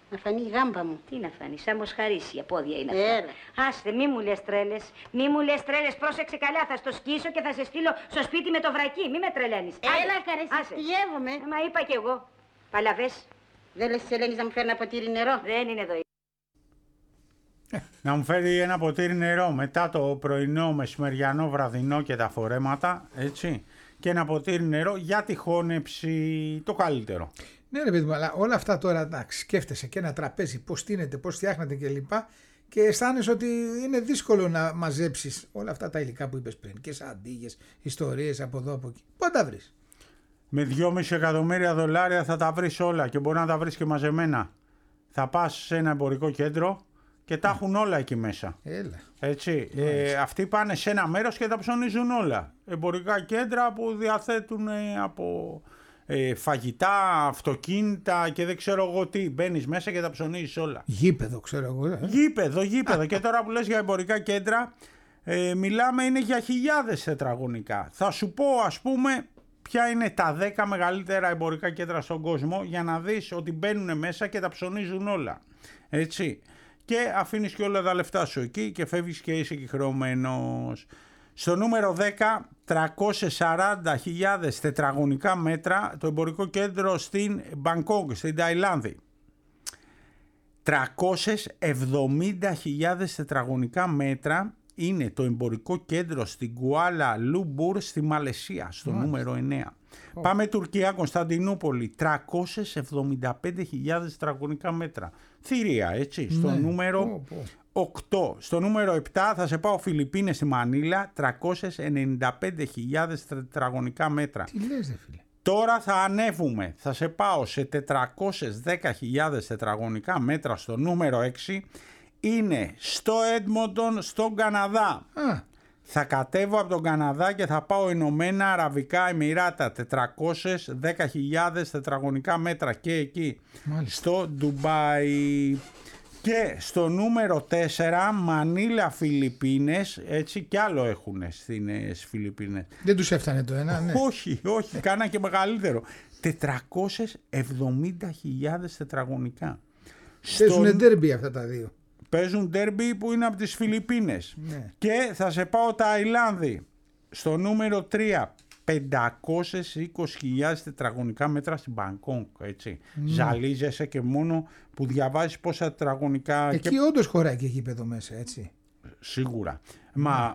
Να φανεί η γάμπα μου. Τι να φανεί, σαν μοσχαρίσια πόδια είναι Έλα. αυτά. Άστε, μη μου λες τρέλες. Μη μου λες τρέλες, πρόσεξε καλά. Θα στο σκίσω και θα σε στείλω στο σπίτι με το βρακί. Μη με τρελαίνεις. Έλα, καρέ, συστηγεύομαι. Μα είπα κι εγώ. Παλαβές. Δεν λες της Ελένης να μου φέρει ένα ποτήρι νερό. Δεν είναι εδώ. Να μου φέρει ένα ποτήρι νερό μετά το πρωινό, μεσημεριανό, βραδινό και τα φορέματα, έτσι. Και ένα ποτήρι νερό για τη χώνεψη, το καλύτερο. Ναι, ρε παιδί μου, αλλά όλα αυτά τώρα, εντάξει, σκέφτεσαι και ένα τραπέζι, πώς στείνεται, πώς φτιάχνεται κλπ. Και αισθάνεσαι ότι είναι δύσκολο να μαζέψεις όλα αυτά τα υλικά που είπες πριν. Και σαντίγες, ιστορίες από εδώ από εκεί. Πού τα βρεις? Με δυόμισι εκατομμύρια δολάρια θα τα βρεις όλα και μπορεί να τα βρεις και μαζεμένα. Θα πας σε ένα εμπορικό κέντρο και τα έχουν όλα εκεί μέσα. Έλα. Έτσι. Ε, αυτοί πάνε σε ένα μέρος και τα ψωνίζουν όλα. Εμπορικά κέντρα που διαθέτουν ε, από ε, φαγητά, αυτοκίνητα και δεν ξέρω εγώ τι. Μπαίνεις μέσα και τα ψωνίζεις όλα. Γήπεδο, ξέρω εγώ. Ε. Γήπεδο, γήπεδο. Και τώρα που λες για εμπορικά κέντρα, ε, μιλάμε είναι για χιλιάδες τετραγωνικά. Θα σου πω, ας πούμε, ποια είναι τα δέκα μεγαλύτερα εμπορικά κέντρα στον κόσμο για να δεις ότι μπαίνουν μέσα και τα ψωνίζουν όλα. Έτσι. Και αφήνεις και όλα τα λεφτά σου εκεί και φεύγεις και είσαι και χρεωμένος. Στο νούμερο δέκα, τριακόσιες σαράντα χιλιάδες τετραγωνικά μέτρα, το εμπορικό κέντρο στην Μπανκόκ, στην Ταϊλάνδη. τριακόσιες εβδομήντα χιλιάδες τετραγωνικά μέτρα είναι το εμπορικό κέντρο στην Κουάλα Λούμπούρ στη Μαλαισία, στο Μάλιστα. νούμερο εννέα. Oh. Πάμε Τουρκία, Κωνσταντινούπολη, τριακόσιες εβδομήντα πέντε χιλιάδες τετραγωνικά μέτρα. Θηρία, έτσι, στο ναι. νούμερο oh, oh. οκτώ. Στο νούμερο επτά θα σε πάω Φιλιππίνες στη Μανίλα, τριακόσιες ενενήντα πέντε χιλιάδες τετραγωνικά μέτρα. Τι λες, δε φίλε. Τώρα θα ανέβουμε, θα σε πάω σε τετρακόσιες δέκα χιλιάδες τετραγωνικά μέτρα στο νούμερο έξι. Είναι στο Έντμοντον, στον Καναδά. Ah. Θα κατέβω από τον Καναδά και θα πάω Ηνωμένα Αραβικά Εμιράτα, τετρακόσιες δέκα χιλιάδες τετραγωνικά μέτρα και εκεί. Μάλιστα. Στο Ντουμπάι. Και στο νούμερο τέσσερα, Μανίλα, Φιλιππίνες, έτσι κι άλλο έχουν στις Φιλιππίνες. Δεν τους έφτανε το ένα, ναι. Όχι, όχι, κάνα και μεγαλύτερο. τετρακόσιες εβδομήντα χιλιάδες τετραγωνικά. Παίζουν στο... ντέρμπι αυτά τα δύο. Παίζουν ντέρμπι που είναι από τις Φιλιππίνες. Ναι. Και θα σε πάω Ταϊλάνδη. Στο νούμερο τρία, πεντακόσιες είκοσι χιλιάδες τετραγωνικά μέτρα στην Μπανκόκ, έτσι. Ναι. Ζαλίζεσαι και μόνο που διαβάζεις πόσα τετραγωνικά... Εκεί και... όντως χωράει και γήπεδο μέσα, έτσι. Σίγουρα. Ναι. Μα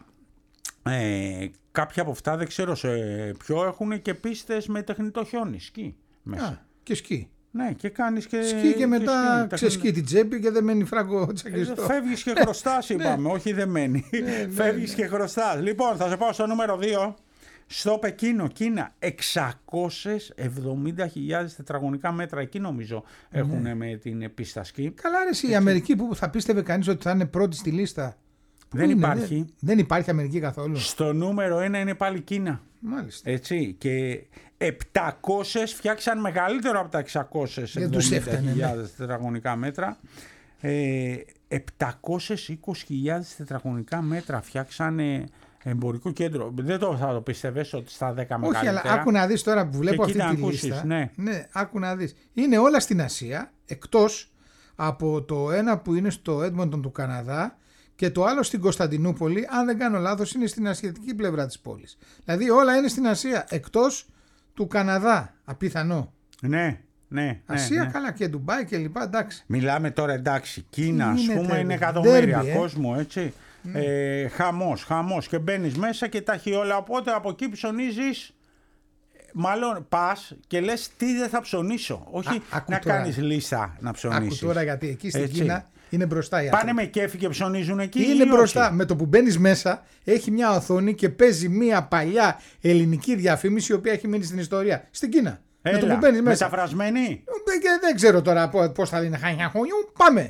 ε, κάποια από αυτά δεν ξέρω σε ποιο έχουν και πίστες με τεχνητό χιόνι, σκι μέσα. Α, και σκι. Ναι, και κάνεις και... Σκι και μετά ξεσκεί την τσέπη και δεν μένει φράγκο τσακιστό. Ε, φεύγεις και χρωστάς, είπαμε, όχι δεν μένει. Ναι, φεύγεις ναι, ναι. και χρωστάς. Λοιπόν, θα σε πάω στο νούμερο δύο. Στο Πεκίνο, Κίνα, εξακόσιες εβδομήντα χιλιάδες τετραγωνικά μέτρα. Εκεί νομίζω ναι. έχουν με την πίστα σκι. Καλά, ρε, η Αμερική που θα πίστευε κανείς ότι θα είναι πρώτη στη λίστα. Δεν είναι, υπάρχει. Δεν, δεν υπάρχει Αμερική καθόλου. Στο νούμερο ένα είναι πάλι Κίνα. Μάλιστα. Έτσι. Και επτακόσιες φτιάξαν μεγαλύτερο από τα εξακόσιες εβδομήντα χιλιάδες ναι. τετραγωνικά μέτρα. Ε, επτακόσιες είκοσι χιλιάδες τετραγωνικά μέτρα φτιάξανε εμπορικό κέντρο. Δεν το θα το πίστευες ότι στα δέκα μεγαλύτερα. Όχι, αλλά άκου να δεις τώρα που βλέπω αυτή τη ακούσεις, λίστα. Ναι. ναι, άκου να δεις. Είναι όλα στην Ασία, εκτός από το ένα που είναι στο Έντμοντον του Καναδά και το άλλο στην Κωνσταντινούπολη, αν δεν κάνω λάθος, είναι στην ασιατική πλευρά της πόλης. Δηλαδή όλα είναι στην Ασία, εκτός του Καναδά. Απίθανο. Ναι. Ναι, Ασία ναι, καλά και Ντουμπάι και λοιπά, εντάξει. Μιλάμε τώρα εντάξει, Κίνα ας πούμε είναι εκατομμύρια Derby, κόσμο, έτσι. Mm. Ε, χαμός, χαμός και μπαίνεις μέσα και τα έχει όλα, οπότε από εκεί ψωνίζεις, μάλλον πας και λες τι δεν θα ψωνίσω, όχι Α, να τώρα. κάνεις λίστα να ψωνίσεις. Άκου τώρα γιατί εκεί στην έτσι. Κίνα είναι μπροστά οι Πάνε με κέφι και ψωνίζουν εκεί. Είναι μπροστά, όχι? Με το που μπαίνεις μέσα έχει μια οθόνη και παίζει μια παλιά ελληνική διαφήμιση η οποία έχει μείνει στην ιστορία, στην Κίνα. Έλα, με το που μπαίνεις μέσα. Μεταφρασμένη. Δεν ξέρω τώρα πώς θα λένε. Πάμε.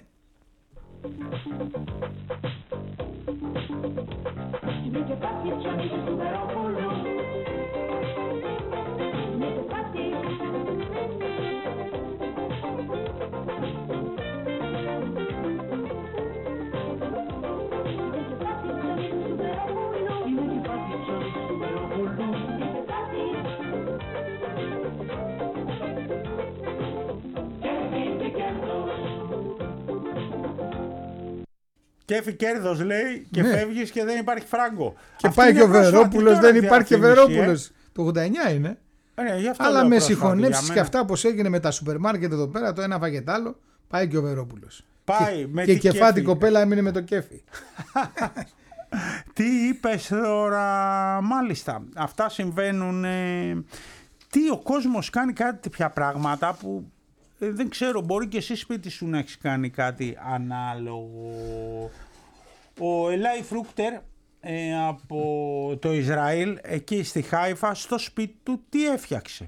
Κέφι κέρδος λέει και Ναι. φεύγεις και δεν υπάρχει φράγκο. Και Αυτή πάει είναι και ο πρόσφατη Βερόπουλος, τώρα δεν υπάρχει και διαφήμιση, Βερόπουλος. Το ογδόντα εννιά είναι. Ε, ναι, γι' αυτό Αλλά λέω με πρόσφατη συγχωνεύσεις για και μένα. αυτά όπως έγινε με τα σούπερ μάρκετ εδώ πέρα, το ένα βαγε τ' άλλο, πάει και ο Βερόπουλος. Πάει και με και η τι κεφάτη κέφι. κοπέλα έμεινε με το κέφι. Τι είπες τώρα, μάλιστα, αυτά συμβαίνουν. ε, Τι ο κόσμος κάνει κάτι τέτοια πράγματα που ε, δεν ξέρω, μπορεί και εσύ σπίτι σου να έχεις κάνει κάτι ανάλογο. Ο Ελάι Φρούκτερ ε, από το Ισραήλ, εκεί στη Χάιφα, στο σπίτι του τι έφτιαξε.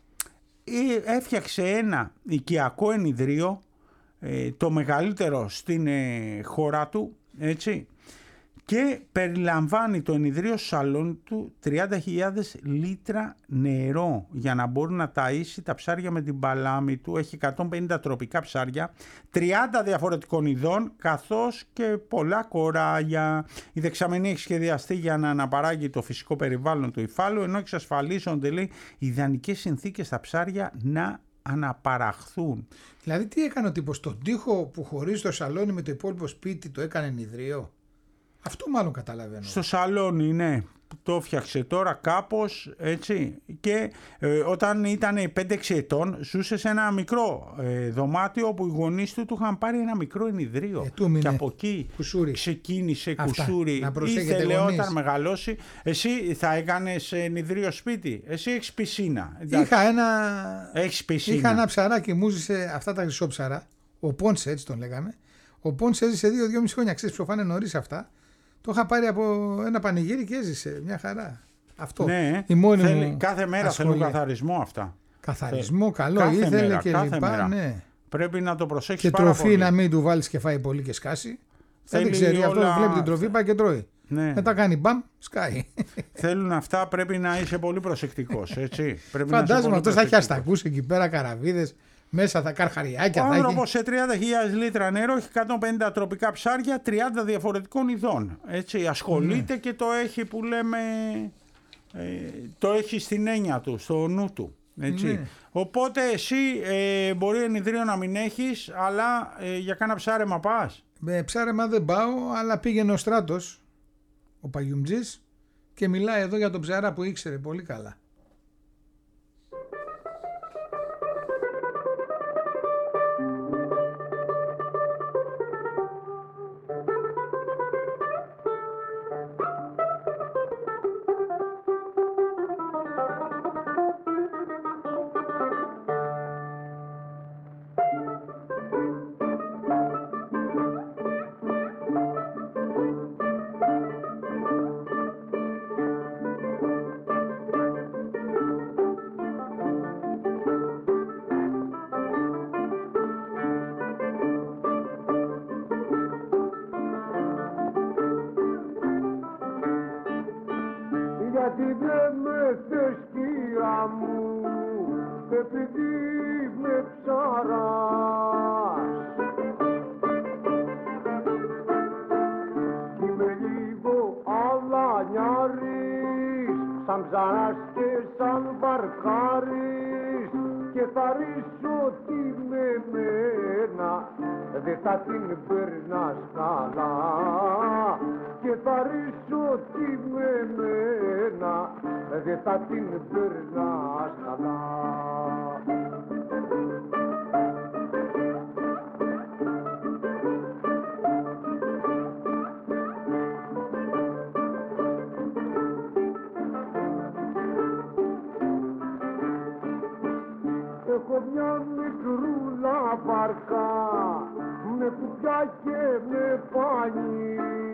Ε, έφτιαξε ένα οικιακό ενιδρίο, ε, το μεγαλύτερο στην ε, χώρα του, έτσι, και περιλαμβάνει το ενιδρίο σαλόνι του τριάντα χιλιάδες λίτρα νερό για να μπορεί να ταΐσει τα ψάρια με την παλάμη του. Έχει εκατόν πενήντα τροπικά ψάρια, τριάντα διαφορετικών ειδών, καθώς και πολλά κοράλια. Η δεξαμενή έχει σχεδιαστεί για να αναπαράγει το φυσικό περιβάλλον του υφάλου, ενώ εξασφαλίζονται, λέει, ιδανικές συνθήκες στα ψάρια να αναπαραχθούν. Δηλαδή τι έκανε ο τύπος, τον τοίχο που χωρίζει το σαλόνι με το υπόλοιπο σπίτι το έκανε ενιδρίο. Αυτό μάλλον καταλαβαίνω. Στο σαλόνι, ναι. Το φτιάξε τώρα κάπως, έτσι, και ε, όταν ήταν πέντε έξι ετών ζούσε σε ένα μικρό ε, δωμάτιο που οι γονείς του του είχαν πάρει ένα μικρό ενιδρίο Ε, του μείνε και από εκεί κουσούρι. ξεκίνησε Αυτά, κουσούρι. να προσέχετε Ήθελε γονείς. όταν μεγαλώσει. Εσύ θα έκανες ενιδρίο σπίτι, εσύ έχεις πισίνα, εντάξει. Είχα ένα, Έχεις πισίνα. είχα ένα ψαράκι, μου ζησε αυτά τα χρυσόψαρα, ο Πόνσε έτσι τον λέγαμε. Ο Πόνσε έζησε δύο δυόμισι χρόνια, ξέρεις, ψοφάνε νωρίς αυτά. Το είχα πάρει από ένα πανηγύρι και έζησε μια χαρά. Αυτό. Ναι, η μόνη θέλει, μου κάθε μέρα ασχολία. θέλουν καθαρισμό αυτά. Καθαρισμό, καλό, Κάθε ήθελε μέρα, και κάθε λοιπά. μέρα. Ναι. Πρέπει να το προσέξεις Και πάρα τροφή πολύ. να μην του βάλεις και φάει πολύ και σκάσει. Δεν Θέλει ξέρει, όλα- αυτό βλέπει την τροφή, πάει και τρώει. Ναι. Μετά κάνει μπαμ, σκάει. Θέλουν αυτά, πρέπει να είσαι πολύ προσεκτικός, έτσι. Πρέπει να είσαι Φαντάζομαι πολύ αυτό θα έχει προσεκτικός. αστακούς εκεί πέρα, καραβίδες, μέσα θα καρχαριάκια. Ο θα έχει. άνθρωπος σε τριάντα χιλιάδες λίτρα νερό έχει εκατόν πενήντα τροπικά ψάρια, τριάντα διαφορετικών ειδών. Έτσι, ασχολείται Ναι. και το έχει που λέμε, ε, το έχει στην έννοια του, στο νου του. Έτσι. Ναι. Οπότε εσύ ε, μπορεί ενιδρίο να μην έχεις, αλλά ε, για κάνα ψάρεμα πας. Με ψάρεμα δεν πάω, αλλά πήγαινε ο Στράτος, ο Παγιουμτζής, και μιλάει εδώ για τον ψαρά που ήξερε πολύ καλά. Γιατί δεν με θες κύρα μου, επειδή με ψαράς. Κι είμαι λίγο αλανιάρης, σαν ψαράς και σαν βαρκάρης, και θα ρίσω τη με μένα, δεν θα την περνάς καλά. Και θα ρίσω τη με μένα, δεν θα την περνάς καλά. Έχω μια μικρούλα βάρκα με κουπιά και με πάνι,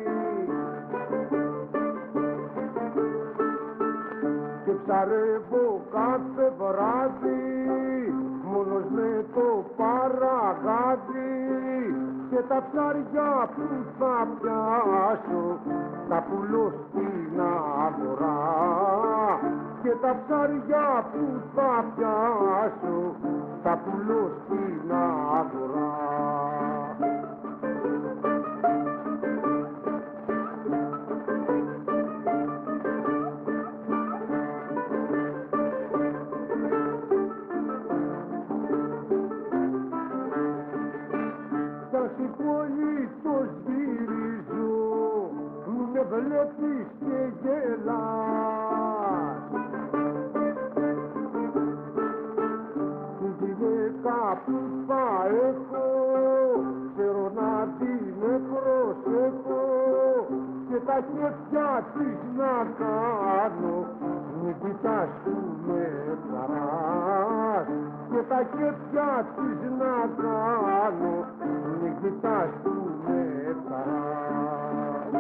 και ψαρεύω κάθε βράδυ μόνος με το παραγάδι, και τα ψάρια που θα πιάσω τα πουλώ στην αγορά, και τα ψάρια που θα πιάσω τα πουλώ στην αγορά. Θα σηκώνει το σβήρι τα χέρια της να κάνω, μην κοιτάς που με παράς. Και τα χέρια της να κάνω, μην κοιτάς που με παράς.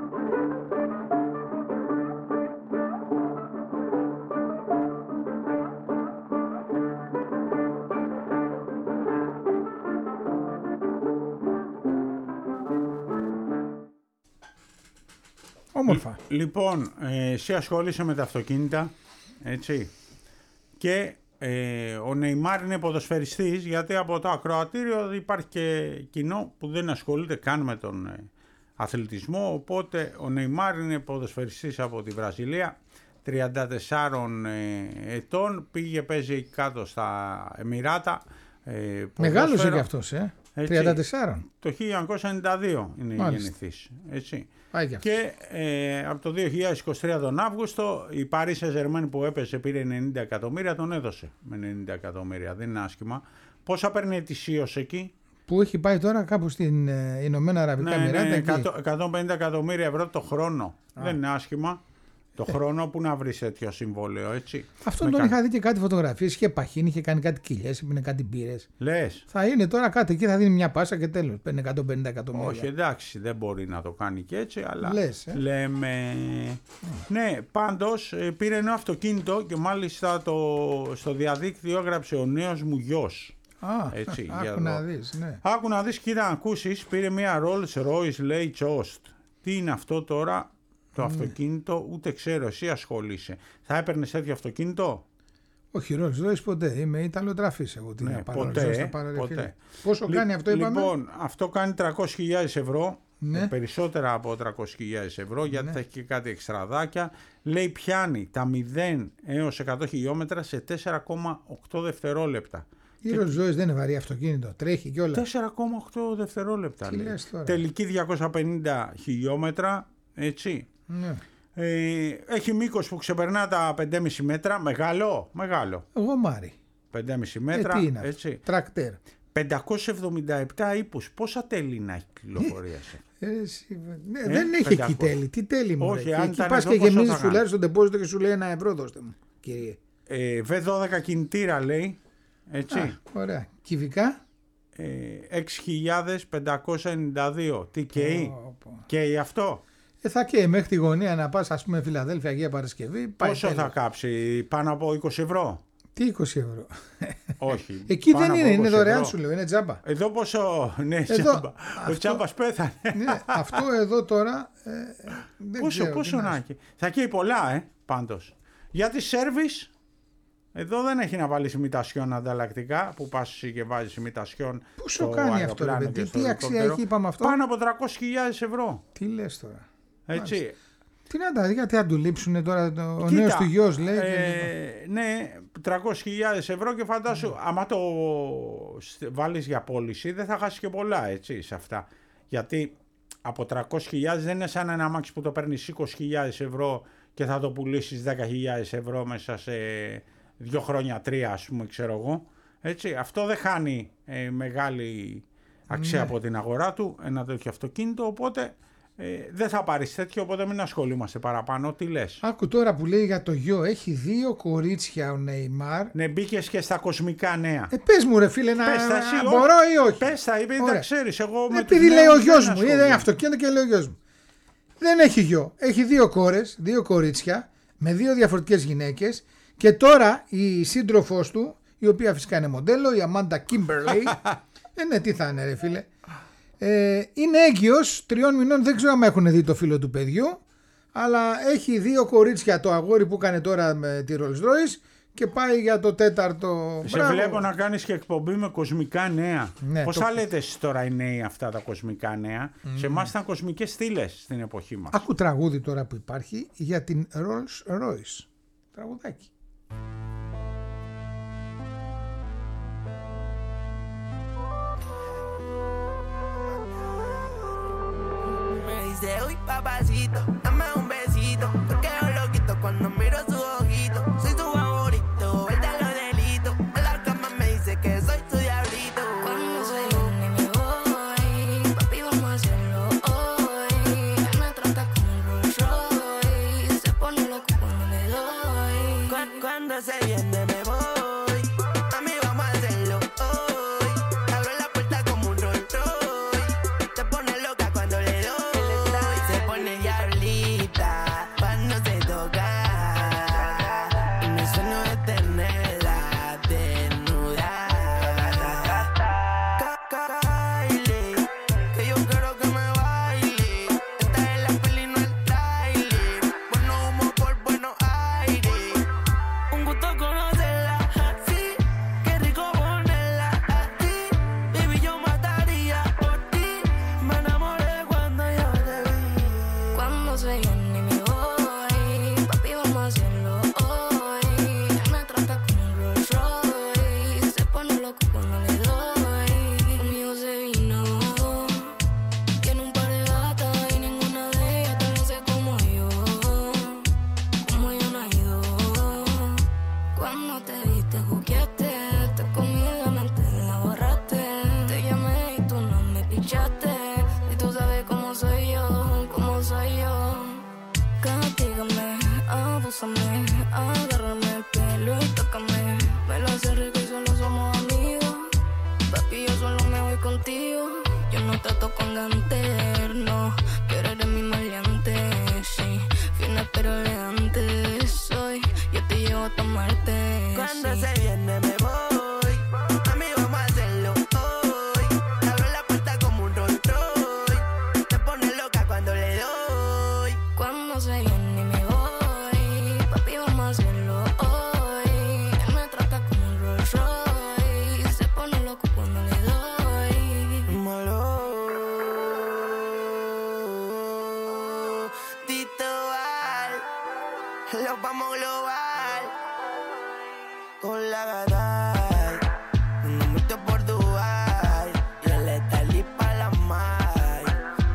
Όμορφα. Λοιπόν, ε, εσύ ασχολείσαι με τα αυτοκίνητα, έτσι, και ε, ο Νεϊμάρ είναι ποδοσφαιριστής, γιατί από το ακροατήριο υπάρχει και κοινό που δεν ασχολείται καν με τον ε, αθλητισμό, οπότε ο Νεϊμάρ είναι ποδοσφαιριστής από τη Βραζιλία, τριάντα τεσσάρων ε, ετών, πήγε παίζει κάτω στα Εμιράτα. Ε, Μεγάλος είναι και αυτός, ε. Έτσι, τριάντα τέσσερα. Το χίλια εννιακόσια ενενήντα δύο είναι γεννηθής, έτσι. Και, και ε, από το δύο χιλιάδες είκοσι τρία τον Αύγουστο η Paris Saint-Germain που έπαιζε πήρε ενενήντα εκατομμύρια, τον έδωσε με ενενήντα εκατομμύρια, δεν είναι άσχημα. Πόσα παίρνει ετησίως εκεί? Που έχει πάει τώρα κάπου στην ε, Ηνωμένα Αραβικά Εμιράτα. Ναι, ναι, εκατόν πενήντα εκατομμύρια ευρώ το χρόνο. Α. Δεν είναι άσχημα. Το χρόνο που να βρει τέτοιο συμβόλαιο, έτσι. Αυτόν τον κα... είχα δει και κάτι φωτογραφίες. Είχε παχύνει, είχε κάνει κάτι κοιλιές, έπαιρνε κάτι μπύρες. Λες. Θα είναι τώρα κάτι εκεί, θα δίνει μια πάσα και τέλος. Παίρνει εκατόν πενήντα εκατομμύρια. Όχι, εντάξει, δεν μπορεί να το κάνει και έτσι, αλλά. Λες, ε? Λέμε. Mm. Ναι, πάντως πήρε ένα αυτοκίνητο και μάλιστα το... στο διαδίκτυο έγραψε ο νέος μου γιος. Α, έτσι, άκου να δεις, ναι. Άκου να δεις, κοίτα να ακούσεις, πήρε μια Rolls Royce, λέει Chost. Τι είναι αυτό τώρα? Το mm. αυτοκίνητο, ούτε ξέρω, εσύ ασχολείσαι. Θα έπαιρνες τέτοιο αυτοκίνητο? Όχι, Rolls Royce ποτέ. Είμαι Ιταλοτραφής εγώ. Τι ναι, να πάρω, ποτέ, ποτέ. Πόσο Λ, κάνει αυτό, είπαμε? Λοιπόν, αυτό κάνει τριακόσιες χιλιάδες ευρώ. Ναι. Ε, περισσότερα από τριακόσιες χιλιάδες ευρώ, γιατί ναι. θα έχει και κάτι εξτραδάκια. Λέει πιάνει τα μηδέν έως εκατό χιλιόμετρα σε τέσσερα κόμμα οκτώ δευτερόλεπτα. Η Rolls Royce δεν είναι βαρύ αυτοκίνητο, τρέχει κιόλας. τέσσερα κόμμα οκτώ δευτερόλεπτα. Τελική διακόσια πενήντα χιλιόμετρα, έτσι. Ναι. Ε, έχει μήκος που ξεπερνά τα πέντε κόμμα πέντε μέτρα. Μεγάλο, μεγάλο. Γομάρι. πέντε κόμμα πέντε μέτρα. Ε, τι είναι έτσι. Τρακτέρ. πεντακόσιες εβδομήντα επτά ύπους. Πόσα τέλη να έχει κυκλοφορία σε? Ε, ναι, ε, δεν έχει εκεί τέλη. Τι τέλη μου? Όχι, ρε. αν εκεί πας και γεμίζεις φουλάρι στον τεπόζιτο και σου λέει ένα ευρώ δώστε μου, κύριε. Ε, βι δώδεκα κινητήρα λέει. Έτσι. Α, ωραία. Κυβικά. Ε, έξι χιλιάδες πεντακόσια ενενήντα δύο. Τι καίει? Oh, oh. Καίει αυτό? Ε, θα καίει μέχρι τη γωνία να πας, ας πούμε, Φιλαδέλφια, Αγία Παρασκευή. Πόσο θα κάψει? Πάνω από είκοσι ευρώ? Τι είκοσι ευρώ? Όχι. Εκεί δεν είναι, είναι δωρεάν σου λέω, είναι τζάμπα. Εδώ πόσο? Ναι, εδώ, τζάμπα. Αυτό, ο τζάμπας πέθανε. Ναι, αυτό εδώ τώρα ε, δεν πόσο, ξέρω, πόσο να έχει? Θα καίει πολλά, ε, πάντως. Για τη σέρβις, εδώ δεν έχει να βάλεις ημιτασιόν ανταλλακτικά, που πας και βάζεις ημιτασιόν. Πόσο κάνει αυτό, ρε παιδί? Τι αξία έχει, είπαμε αυτό? Πάνω από τριακόσιες χιλιάδες ευρώ. Τι λες τώρα? Έτσι. Μάλιστα. Τι να τα δει, γιατί θα του λείψουνε τώρα, ο Κοίτα, νέος του γιος λέει. Ε, και... Ναι, τριακόσιες χιλιάδες ευρώ και φαντάσου, mm. άμα το βάλεις για πώληση δεν θα χάσει και πολλά, έτσι, σε αυτά. Γιατί από τριακόσιες χιλιάδες δεν είναι σαν ένα αμάξι που το παίρνεις είκοσι χιλιάδες ευρώ και θα το πουλήσεις δέκα χιλιάδες ευρώ μέσα σε δύο χρόνια, τρία ας πούμε, ξέρω εγώ. Έτσι, αυτό δεν χάνει ε, μεγάλη αξία ναι. από την αγορά του, ένα τέτοιο αυτοκίνητο, οπότε... Ε, δεν θα πάρεις τέτοιο, οπότε μην ασχολούμαστε παραπάνω. Τι λες? Άκου τώρα που λέει για το γιο, έχει δύο κορίτσια ο Νεϊμάρ. Ναι, μπήκες και στα κοσμικά νέα. Ε, πες μου ρε φίλε, να πες τα, εσύ, μπορώ ή όχι? Πες τα, επειδή τα ξέρεις. Εγώ με επειδή λέει ο γιος μου, είδε αυτοκίνητο και λέει ο γιος μου. Δεν έχει γιο, έχει δύο κόρες, δύο κορίτσια, με δύο διαφορετικές γυναίκες. Και τώρα η σύντροφός του, η οποία φυσικά είναι μοντέλο, η Αμάντα Κίμπερλεϊ. ε, ναι, τι θα είναι ρε φίλε. Ε, είναι έγκυος τριών μηνών, δεν ξέρω αν έχουν δει το φίλο του παιδιού, αλλά έχει δύο κορίτσια, το αγόρι που έκανε τώρα με τη Rolls Royce και πάει για το τέταρτο. Σε μπράβο. Βλέπω να κάνεις και εκπομπή με κοσμικά νέα. Ναι, πώς το... θα λέτε εσείς τώρα οι νέοι αυτά τα κοσμικά νέα? Mm. Σε εμάς ήταν κοσμικές στήλες στην εποχή μας. Άκου τραγούδι τώρα που υπάρχει για την Rolls Royce. Τραγουδάκι. Uy papacito, dame un besito, porque yo lo quito cuando miro su ojito. Soy tu favorito, él lo delito. En la cama me dice que soy tu diablito. Cuando soy un me voy, papi vamos a hacerlo hoy. Él me trata como Cuando se viene me voy, a mí vamos a hacerlo hoy. Abro la puerta como un Rolls Royce, te pone loca cuando le doy. Se pone diablita cuando se toca, y mi sueño es tenerla desnuda. Kylie, que yo quiero que me baile. Esta es la peli, no el trailer. Bueno humo por buenos aires. Un gusto conocerla así, qué rico ponerla así. Baby, yo mataría por ti. Me enamoré cuando yo te vi. Cuando se viene me voy, papi vamos a hacerlo hoy. Él me trata como un Rolls Royce, se pone loco cuando le doy. Conmigo se vino, tiene un par de gatas y ninguna de ellas te luce como yo, como yo no he ido. Cuando te viste juguete, te comí la mente, la borraste. Te llamé y tú no me pichaste, y tú sabes cómo soy yo, cómo soy yo. Castígame, abúsame, agárrame el pelo y tócame. Me lo hace rico y solo somos amigos. Papi, yo solo me voy contigo. Yo no trato con ganter, no. Pero eres mi maleante, sí. Fina pero elegante soy. Yo te llevo a tomarte. Cuando sí. se viene me voy, a mí vamos a hacerlo hoy. Abro la puerta como un Rolls Royce, te pone loca cuando le doy. Cuando se viene me voy, papi vamos a hacerlo hoy. Él me trata como un Rolls Royce, se pone loco cuando le doy. Malo, Tito Val, los vamos global. Con la Gaday, nos muerto por Dubai, y el Estalí pa' la May.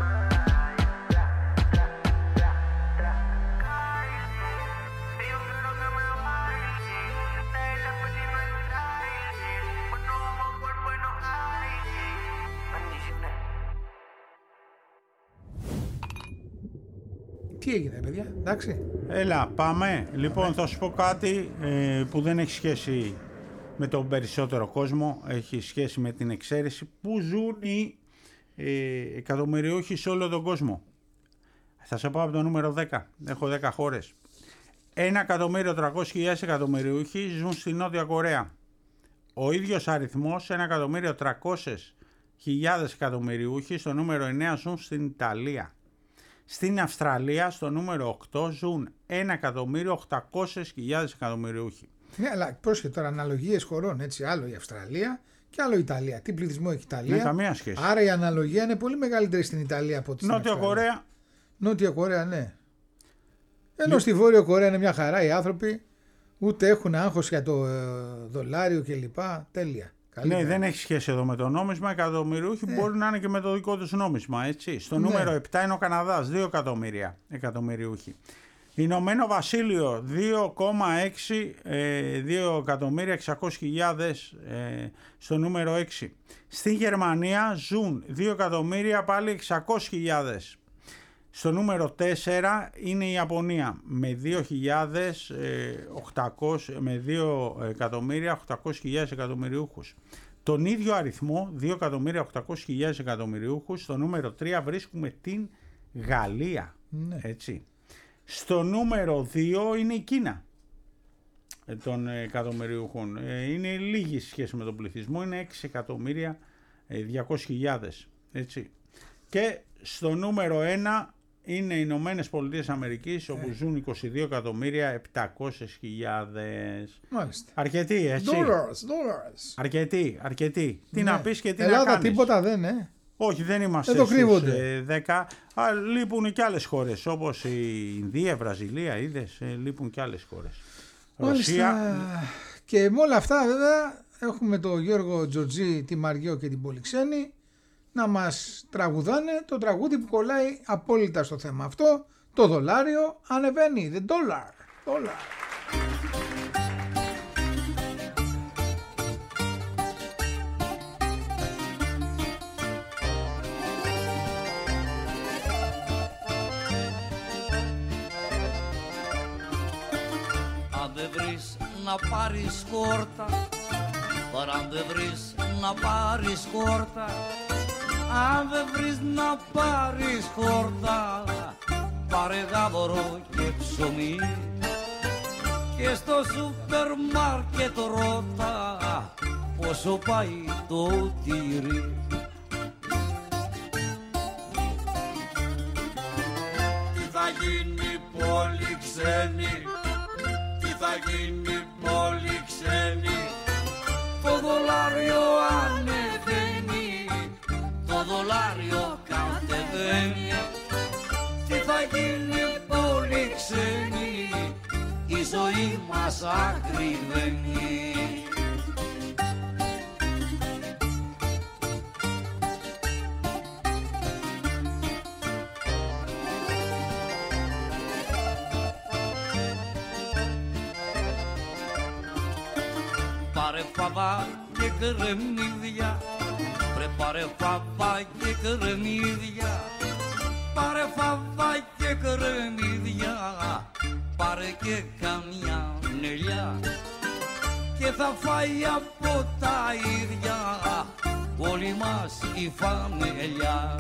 Τι έγινε, παιδιά, εντάξει. Έλα, πάμε. Λοιπόν, θα σου πω κάτι ε, που δεν έχει σχέση με τον περισσότερο κόσμο. Έχει σχέση με την εξαίρεση που ζουν οι ε, εκατομμυριούχοι σε όλο τον κόσμο. Θα σε πάω από το νούμερο δέκα. Έχω δέκα χώρες. ένα εκατομμύριο τριακόσιες χιλιάδες εκατομμυριούχοι ζουν στη Νότια Κορέα. Ο ίδιος αριθμός, ένα εκατομμύριο τριακόσιες χιλιάδες εκατομμυριούχοι, στο νούμερο εννέα ζουν στην Ιταλία. Στην Αυστραλία, στο νούμερο οκτώ, ζουν ένα εκατομμύριο οκτακόσιες χιλιάδες εκατομμυριούχοι. Ναι, αλλά πρόσχε τώρα, αναλογίες χωρών, έτσι, άλλο η Αυστραλία και άλλο η Ιταλία. Τι πληθυσμό έχει η Ιταλία. Με καμία σχέση. Άρα η αναλογία είναι πολύ μεγαλύτερη στην Ιταλία από ό,τι στην Νότια Αυστραλία. Κορέα. Νότια Κορέα, ναι. Ενώ στη Βόρεια Κορέα είναι μια χαρά οι άνθρωποι, ούτε έχουν άγχος για το ε, δολάριο κλπ. Τέλεια. Καλύτερα. Ναι, δεν έχει σχέση εδώ με το νόμισμα. Εκατομμυριούχοι ναι. Μπορεί να είναι και με το δικό τους νόμισμα, έτσι. Στο ναι. νούμερο επτά είναι ο Καναδάς, δύο εκατομμύρια εκατομμυριούχοι. Ηνωμένο Βασίλειο, δύο κόμμα έξι, δύο εκατομμύρια εξακόσιες χιλιάδες ε, στο νούμερο έξι. Στη Γερμανία ζουν δύο εκατομμύρια πάλι εξακόσιες χιλιάδες. Στο νούμερο τέσσερα είναι η Ιαπωνία με δύο χιλιάδες οκτακόσια, με δύο εκατομμύρια οκτακόσιες χιλιάδες εκατομμυριούχους. Τον ίδιο αριθμό, δύο εκατομμύρια οκτακόσιες χιλιάδες εκατομμυριούχους, στο νούμερο τρία βρίσκουμε την Γαλλία. Ναι. Έτσι. Στο νούμερο δύο είναι η Κίνα των εκατομμυριούχων. Είναι λίγη σχέση με τον πληθυσμό, είναι έξι εκατομμύρια διακόσιες χιλιάδες. Έτσι. Και στο νούμερο ένα είναι οι Ηνωμένες Πολιτείες Αμερικής, όπου ζουν είκοσι δύο εκατομμύρια επτακόσιες χιλιάδες. Μάλιστα. Αρκετοί, έτσι. Dollars, dollars. Αρκετοί, αρκετοί. Τι ναι. να πεις και τι Ελλάδα, να κάνεις. τίποτα δεν, ε. Όχι, δεν είμαστε Εδώ στους ε, δέκα. Α, λείπουν και άλλες χώρες, όπως η Ινδία, η Βραζιλία, είδες, ε, λείπουν και άλλες χώρες. Μάλιστα. Ρωσία. Και με όλα αυτά, βέβαια, έχουμε τον Γιώργο Τζορτζή, τη Μαριό και την Πολυξένη να μας τραγουδάνε το τραγούδι που κολλάει απόλυτα στο θέμα αυτό. Το δολάριο ανεβαίνει. The dollar. Dollar. A αν δεν βρεις να πάρεις χόρτα, τώρα αν δεν βρεις να πάρεις χόρτα, αν δεν βρεις να πάρεις χόρτα, πάρε γάβορο και ψωμί και στο σούπερ μάρκετ ρώτα πόσο πάει το τυρί. Τι θα γίνει πόλη ξένη, τι θα γίνει πόλη ξένη, το δολάριο ανεβαίνει, το δολάριο κατεβαίνει. Τι θα γίνει πόλη ξένη, η ζωή μας ακριβένει. Πάρε φαβά και κρεμμύδια, βρε πάρε φαβά και κρεμμύδια, πάρε φαβά και κρεμμύδια, πάρε και καμιά νελιά και θα φάει από τα ίδια όλη μας η φαμελιά.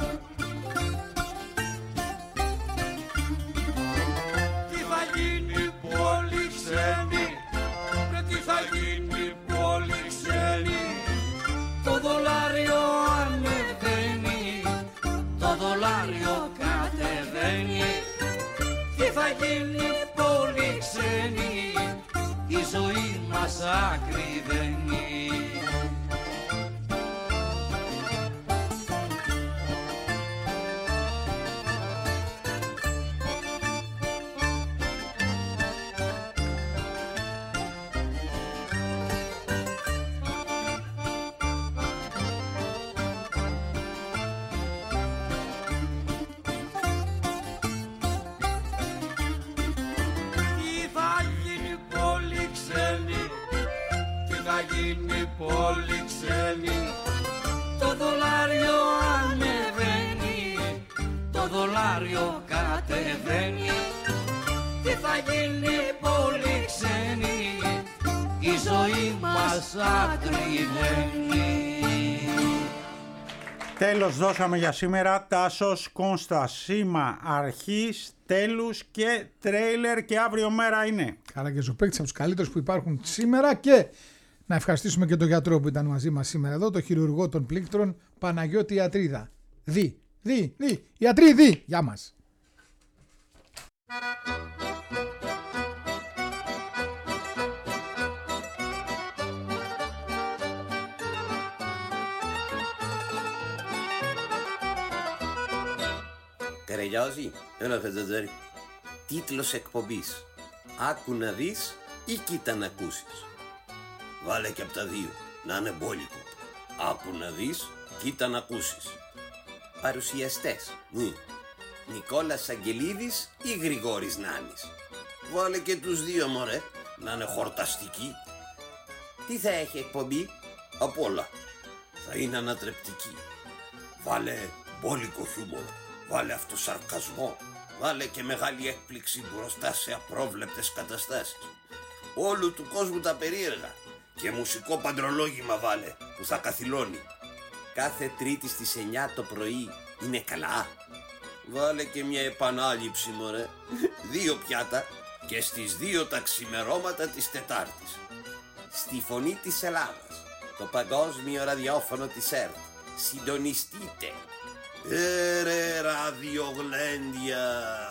Τι θα γίνει πόλη ξένη, ρε τι θα γίνει πόλη ξένη, το δολάριο ανεβαίνει, το δολάριο κατεβαίνει. Τι θα γίνει πόλη ξένη, η ζωή μας ακριβένει. Πόλη ξένη, το δολάριο ανεβαίνει, το δολάριο κατεβαίνει. Τι θα γίνει πόλη ξένη, η ζωή μας ακριβένει. Τέλος δώσαμε για σήμερα. Τάσος, Κόνστα, σήμα αρχής, τέλους και τρέιλερ και αύριο μέρα είναι. Καλά και παίκτης από τους καλύτερους που υπάρχουν σήμερα και να ευχαριστήσουμε και τον γιατρό που ήταν μαζί μας σήμερα εδώ, τον χειρουργό των πλήκτρων, Παναγιώτη Ιατρίδα. Δι, δι, δι, ιατρή, δι, γεια μας. Καραγιώζη, έλα Φετζατζάρη. Τίτλος εκπομπής. Άκου να δεις ή κοίτα να ακούσεις. Βάλε και από τα δύο, να είναι μπόλικο. Άκου να δεις, κοίτα να ακούσεις. Παρουσιαστές. Νι. Νικόλας Αγγελίδης ή Γρηγόρης Νάνης. Βάλε και τους δύο μωρέ, να είναι χορταστικοί. Τι θα έχει εκπομπή? Απ' όλα. Θα είναι ανατρεπτική. Βάλε μπόλικο χιούμορ. Βάλε αυτοσαρκασμό. Βάλε και μεγάλη έκπληξη μπροστά σε απρόβλεπτες καταστάσεις. Όλου του κόσμου τα περίεργα. Και μουσικό παντρολόγημα βάλε που θα καθυλώνει. Κάθε Τρίτη στις εννιά το πρωί είναι καλά. Βάλε και μια επανάληψη μωρέ. Δύο πιάτα και στις δύο τα ξημερώματα της Τετάρτης. Στη Φωνή της Ελλάδας, το παγκόσμιο ραδιόφωνο της ΕΡΤ. Συντονιστείτε. Έρε ραδιογλέντια.